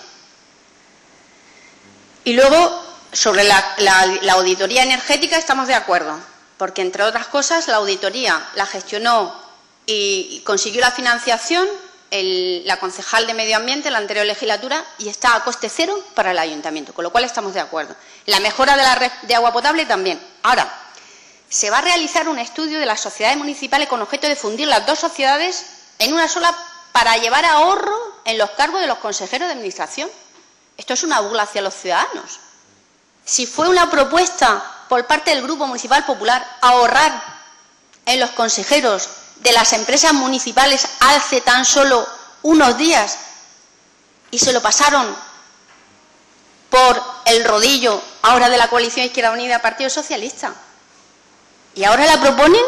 [SPEAKER 6] Y luego, sobre la, la, la auditoría energética estamos de acuerdo, porque entre otras cosas la auditoría la gestionó y, y consiguió la financiación el, la concejal de Medio Ambiente en la anterior legislatura y está a coste cero para el ayuntamiento, con lo cual estamos de acuerdo. La mejora de la red de agua potable también. Ahora, se va a realizar un estudio de las sociedades municipales con objeto de fundir las dos sociedades en una sola para llevar ahorro en los cargos de los consejeros de administración. Esto es una burla hacia los ciudadanos. Si fue una propuesta por parte del Grupo Municipal Popular ahorrar en los consejeros de las empresas municipales hace tan solo unos días y se lo pasaron por el rodillo ahora de la coalición Izquierda Unida Partido Socialista, y ahora la proponen,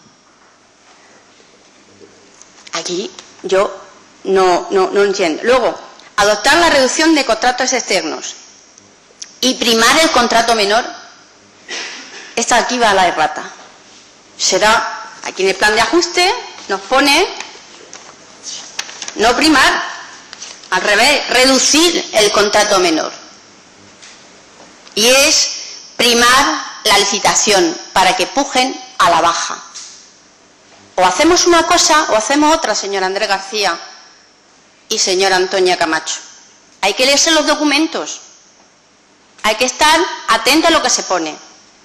[SPEAKER 6] aquí yo no, no, no entiendo. Luego, adoptar la reducción de contratos externos y primar el contrato menor. Esta aquí va a la errata. Será, aquí en el plan de ajuste nos pone no primar, al revés, reducir el contrato menor. Y es primar la licitación para que pujen a la baja. O hacemos una cosa o hacemos otra, señor Andrés García y señora Antonia Camacho. Hay que leerse los documentos. Hay que estar atento a lo que se pone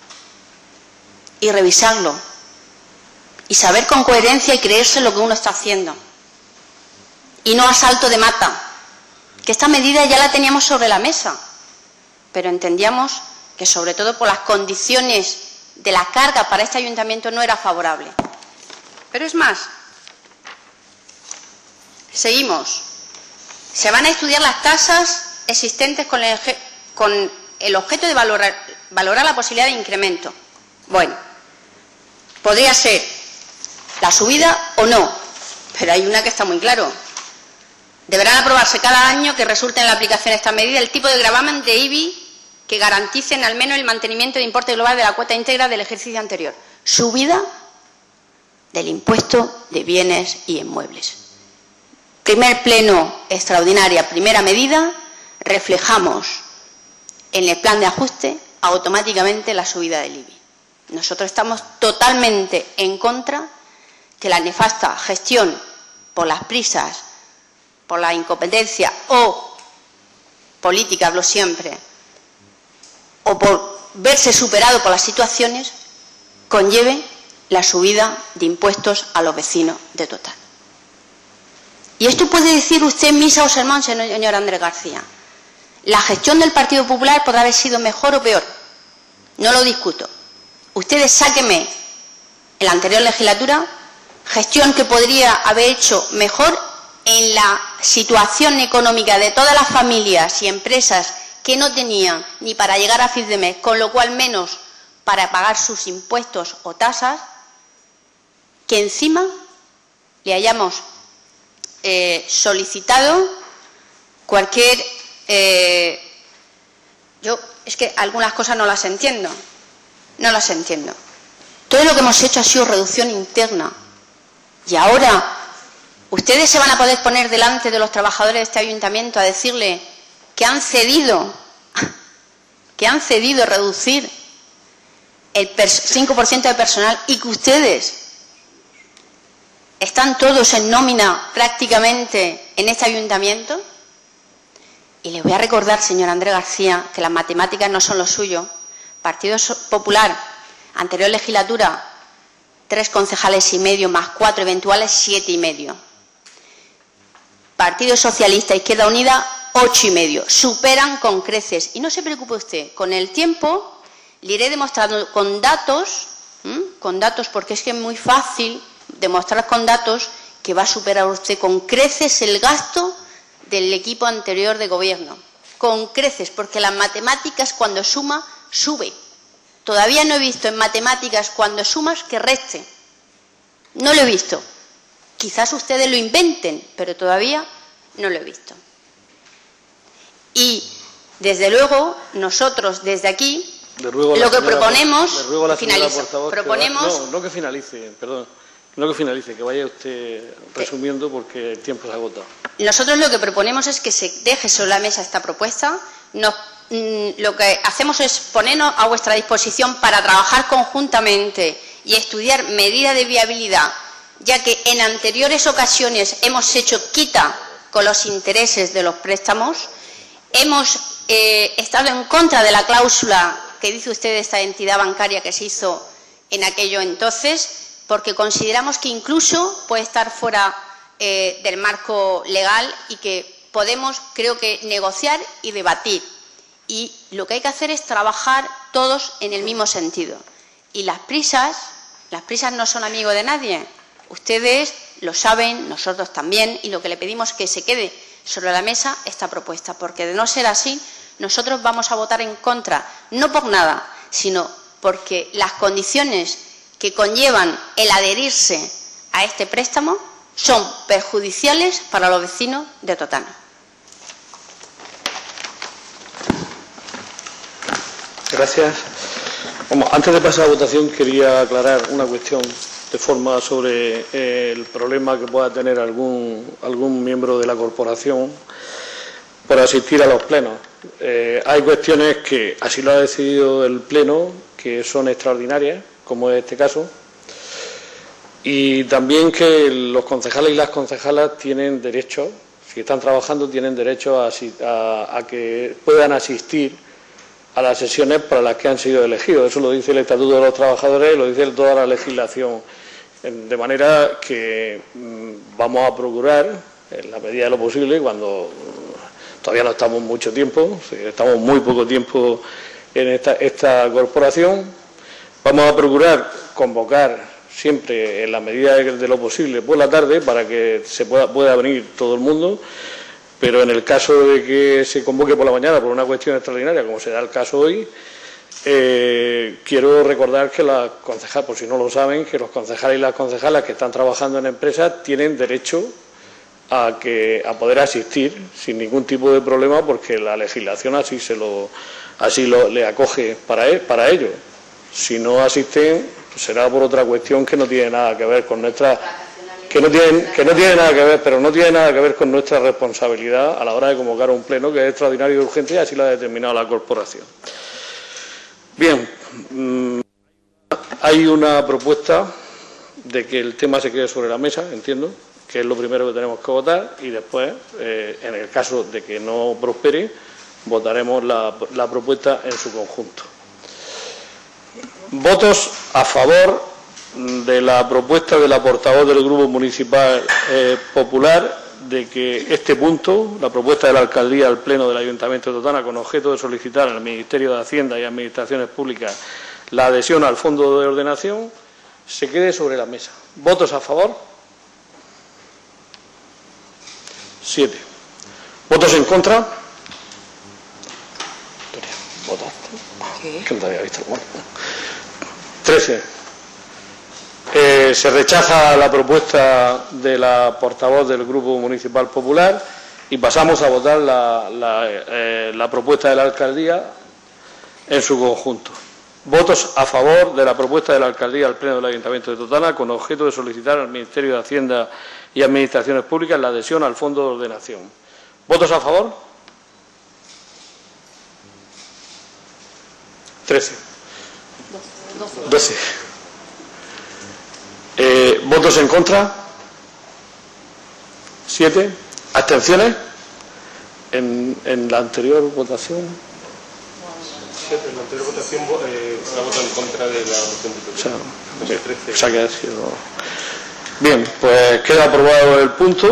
[SPEAKER 6] y revisarlo y saber con coherencia y creerse lo que uno está haciendo y no a salto de mata, que esta medida ya la teníamos sobre la mesa, pero entendíamos que sobre todo por las condiciones de la carga para este ayuntamiento no era favorable. Pero es más, seguimos. Se van a estudiar las tasas existentes con el, con el objeto de valorar, valorar la posibilidad de incremento. Bueno, podría ser la subida o no. Pero hay una que está muy claro. Deberán aprobarse cada año que resulte en la aplicación de esta medida el tipo de gravamen de I B I que garanticen al menos el mantenimiento de importe global de la cuota íntegra del ejercicio anterior. Subida del impuesto de bienes y inmuebles. Primer pleno extraordinaria, primera medida, reflejamos en el plan de ajuste automáticamente la subida del I B I. Nosotros estamos totalmente en contra que la nefasta gestión por las prisas, por la incompetencia o política, hablo siempre, o por verse superado por las situaciones, conlleve la subida de impuestos a los vecinos de Total. Y esto puede decir usted misa o sermón, señor Andrés García. La gestión del Partido Popular podrá haber sido mejor o peor. No lo discuto. Ustedes sáquenme en la anterior legislatura gestión que podría haber hecho mejor en la situación económica de todas las familias y empresas que no tenían ni para llegar a fin de mes, con lo cual menos para pagar sus impuestos o tasas, que encima le hayamos eh, solicitado cualquier... Eh, yo es que algunas cosas no las entiendo, no las entiendo. Todo lo que hemos hecho ha sido reducción interna. Y ahora, ustedes se van a poder poner delante de los trabajadores de este ayuntamiento a decirle que han cedido, que han cedido reducir el cinco por ciento de personal y que ustedes están todos en nómina prácticamente en este ayuntamiento. Y le voy a recordar, señor Andrés García, que las matemáticas no son lo suyo. Partido Popular, anterior legislatura, tres concejales y medio más cuatro eventuales, siete y medio. Partido Socialista, Izquierda Unida, ocho y medio. Superan con creces. Y no se preocupe usted, con el tiempo le iré demostrando con datos, ¿m? con datos, porque es que es muy fácil demostrar con datos que va a superar usted con creces el gasto del equipo anterior de gobierno. Con creces, porque las matemáticas cuando suma, sube. Todavía no he visto en matemáticas cuando sumas que reste. No lo he visto. Quizás ustedes lo inventen, pero todavía no lo he visto. Y, desde luego, nosotros desde aquí, lo que señora, proponemos, finalizo, proponemos...
[SPEAKER 1] Que va, no, no que finalice, perdón, no que finalice, que vaya usted resumiendo porque el tiempo se agota.
[SPEAKER 6] Nosotros lo que proponemos es que se deje sobre la mesa esta propuesta. Nos, mmm, lo que hacemos es ponernos a vuestra disposición para trabajar conjuntamente y estudiar medidas de viabilidad, ya que en anteriores ocasiones hemos hecho quita con los intereses de los préstamos, hemos eh, estado en contra de la cláusula que dice usted de esta entidad bancaria que se hizo en aquello entonces, porque consideramos que incluso puede estar fuera eh, del marco legal y que podemos, creo que, negociar y debatir. Y lo que hay que hacer es trabajar todos en el mismo sentido. Y las prisas, las prisas no son amigos de nadie. Ustedes lo saben, nosotros también, y lo que le pedimos es que se quede sobre la mesa esta propuesta, porque de no ser así, nosotros vamos a votar en contra, no por nada, sino porque las condiciones que conllevan el adherirse a este préstamo son perjudiciales para los vecinos de Totana.
[SPEAKER 1] Gracias. Vamos, antes de pasar a la votación, quería aclarar una cuestión de forma sobre eh, el problema que pueda tener algún, algún miembro de la corporación por asistir a los plenos. Eh, hay cuestiones que así lo ha decidido el pleno, que son extraordinarias, como es este caso, y también que los concejales y las concejalas tienen derecho, si están trabajando, tienen derecho a, a, a que puedan asistir a las sesiones para las que han sido elegidos. Eso lo dice el Estatuto de los Trabajadores y lo dice toda la legislación. De manera que mmm, vamos a procurar, en la medida de lo posible, cuando todavía no estamos mucho tiempo, estamos muy poco tiempo en esta, esta corporación, vamos a procurar convocar siempre, en la medida de, de lo posible, por la tarde, para que se pueda, pueda venir todo el mundo. Pero en el caso de que se convoque por la mañana por una cuestión extraordinaria, como será el caso hoy, Eh, quiero recordar que las concejales, por si no lo saben, que los concejales y las concejalas que están trabajando en empresas tienen derecho a, que, a poder asistir sin ningún tipo de problema, porque la legislación así se lo, así lo, le acoge para, él, para ello. Si no asisten, pues será por otra cuestión que no tiene nada que ver con nuestra, que no tiene, que no tiene nada que ver, pero no tiene nada que ver con nuestra responsabilidad a la hora de convocar un pleno que es extraordinario y urgente, y así lo ha determinado la corporación. Bien, mmm, hay una propuesta de que el tema se quede sobre la mesa, entiendo, que es lo primero que tenemos que votar, y después, eh, en el caso de que no prospere, votaremos la, la propuesta en su conjunto. Votos a favor de la propuesta de la portavoz del Grupo Municipal eh, Popular de que este punto, la propuesta de la Alcaldía al Pleno del Ayuntamiento de Totana, con objeto de solicitar al Ministerio de Hacienda y Administraciones Públicas la adhesión al Fondo de Ordenación, se quede sobre la mesa. ¿Votos a favor? Siete. ¿Votos en contra? ¿Votaste?
[SPEAKER 4] ¿Qué?
[SPEAKER 1] Que no te había visto. Bueno. Trece. Eh, se rechaza la propuesta de la portavoz del Grupo Municipal Popular y pasamos a votar la, la, eh, la propuesta de la Alcaldía en su conjunto. Votos a favor de la propuesta de la Alcaldía al Pleno del Ayuntamiento de Totana, con objeto de solicitar al Ministerio de Hacienda y Administraciones Públicas la adhesión al Fondo de Ordenación. ¿Votos a favor? Trece. Doce. Eh, ¿Votos en contra? Siete. ¿Abstenciones? En, en la anterior votación.
[SPEAKER 2] Siete. En la anterior votación eh, una vota en contra de la moción de
[SPEAKER 1] o sea, bien, o sea que ha sido... Bien, pues queda aprobado el punto.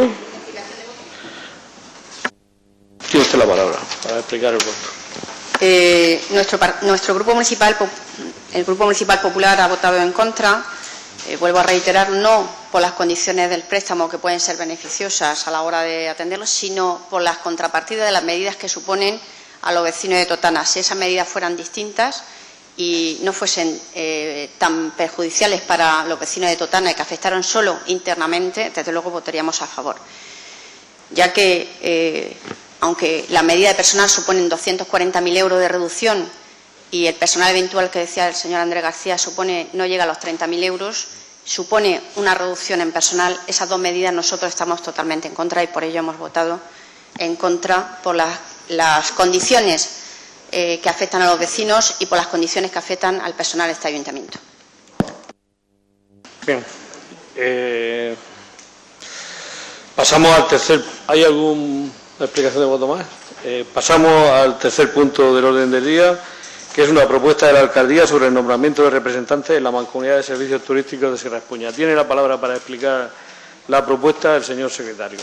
[SPEAKER 1] Tiene usted la palabra para explicar el voto.
[SPEAKER 6] Eh, nuestro, nuestro grupo municipal, el Grupo Municipal Popular ha votado en contra. Eh, vuelvo a reiterar, no por las condiciones del préstamo, que pueden ser beneficiosas a la hora de atenderlo, sino por las contrapartidas de las medidas que suponen a los vecinos de Totana. Si esas medidas fueran distintas y no fuesen eh, tan perjudiciales para los vecinos de Totana y que afectaron solo internamente, desde luego votaríamos a favor. Ya que, eh, aunque la medida de personal suponen doscientos cuarenta mil euros de reducción y el personal eventual que decía el señor Andrés García supone no llega a los treinta mil euros, supone una reducción en personal. Esas dos medidas nosotros estamos totalmente en contra y por ello hemos votado en contra por las, las condiciones eh, que afectan a los vecinos y por las condiciones que afectan al personal de este ayuntamiento.
[SPEAKER 1] Bien. Eh, pasamos al tercer... ¿Hay alguna explicación de voto más? Eh, pasamos al tercer punto del orden del día, que es una propuesta de la Alcaldía sobre el nombramiento de representantes en la Mancomunidad de Servicios Turísticos de Sierra Espuña. Tiene la palabra para explicar la propuesta el señor secretario.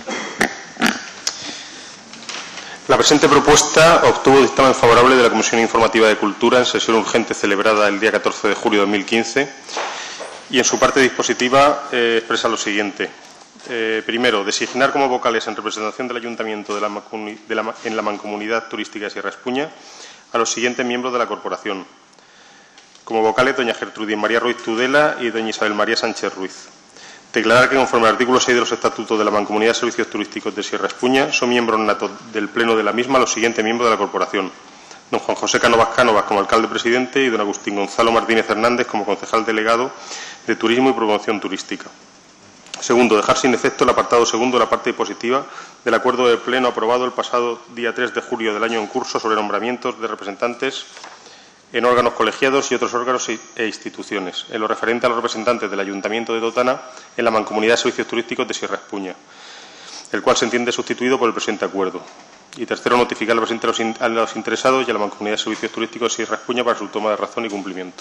[SPEAKER 2] La presente propuesta obtuvo dictamen favorable de la Comisión Informativa de Cultura en sesión urgente celebrada el día catorce de julio de dos mil quince y en su parte dispositiva eh, expresa lo siguiente. Eh, primero, designar como vocales en representación del Ayuntamiento de la, de la, en la Mancomunidad Turística de Sierra Espuña a los siguientes miembros de la corporación. Como vocales, doña Gertrudis María Ruiz Tudela y doña Isabel María Sánchez Ruiz. Declarar que, conforme al artículo seis de los estatutos de la Mancomunidad de Servicios Turísticos de Sierra Espuña, son miembros natos del Pleno de la misma los siguientes miembros de la corporación. Don Juan José Cánovas Cánovas como alcalde presidente y don Agustín Gonzalo Martínez Hernández como concejal delegado de Turismo y Promoción Turística. Segundo, dejar sin efecto el apartado segundo de la parte dispositiva del acuerdo del Pleno aprobado el pasado día tres de julio del año en curso sobre nombramientos de representantes en órganos colegiados y otros órganos e instituciones, en lo referente a los representantes del Ayuntamiento de Totana en la Mancomunidad de Servicios Turísticos de Sierra Espuña, el cual se entiende sustituido por el presente acuerdo. Y tercero, notificar al presente a los interesados y a la Mancomunidad de Servicios Turísticos de Sierra Espuña para su toma de razón y cumplimiento.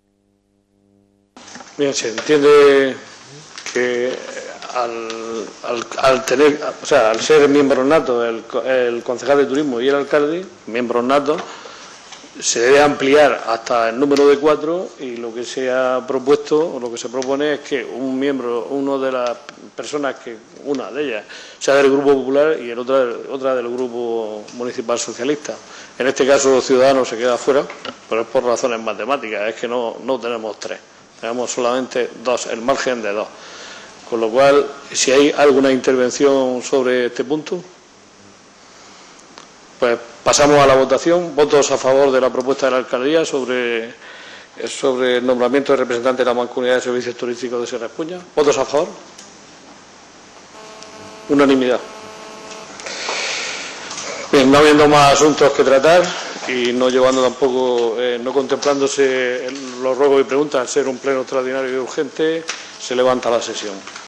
[SPEAKER 1] Bien, se entiende que al, al, al tener, o sea, al ser miembros natos el, el concejal de turismo y el alcalde, miembros natos, se debe ampliar hasta el número de cuatro y lo que se ha propuesto o lo que se propone es que un miembro, uno de las personas, que una de ellas sea del Grupo Popular y el otra, otra del Grupo Municipal Socialista. En este caso Ciudadanos se queda fuera, pero es por razones matemáticas, es que no, no tenemos tres, tenemos solamente dos, el margen de dos. Con lo cual, si hay alguna intervención sobre este punto, pues pasamos a la votación. Votos a favor de la propuesta de la alcaldía sobre, sobre el nombramiento de representante de la Mancomunidad de Servicios Turísticos de Sierra Espuña. ¿Votos a favor? Unanimidad. Bien, no habiendo más asuntos que tratar y no llevando tampoco, eh, no contemplándose los ruegos y preguntas al ser un pleno extraordinario y urgente, se levanta la sesión.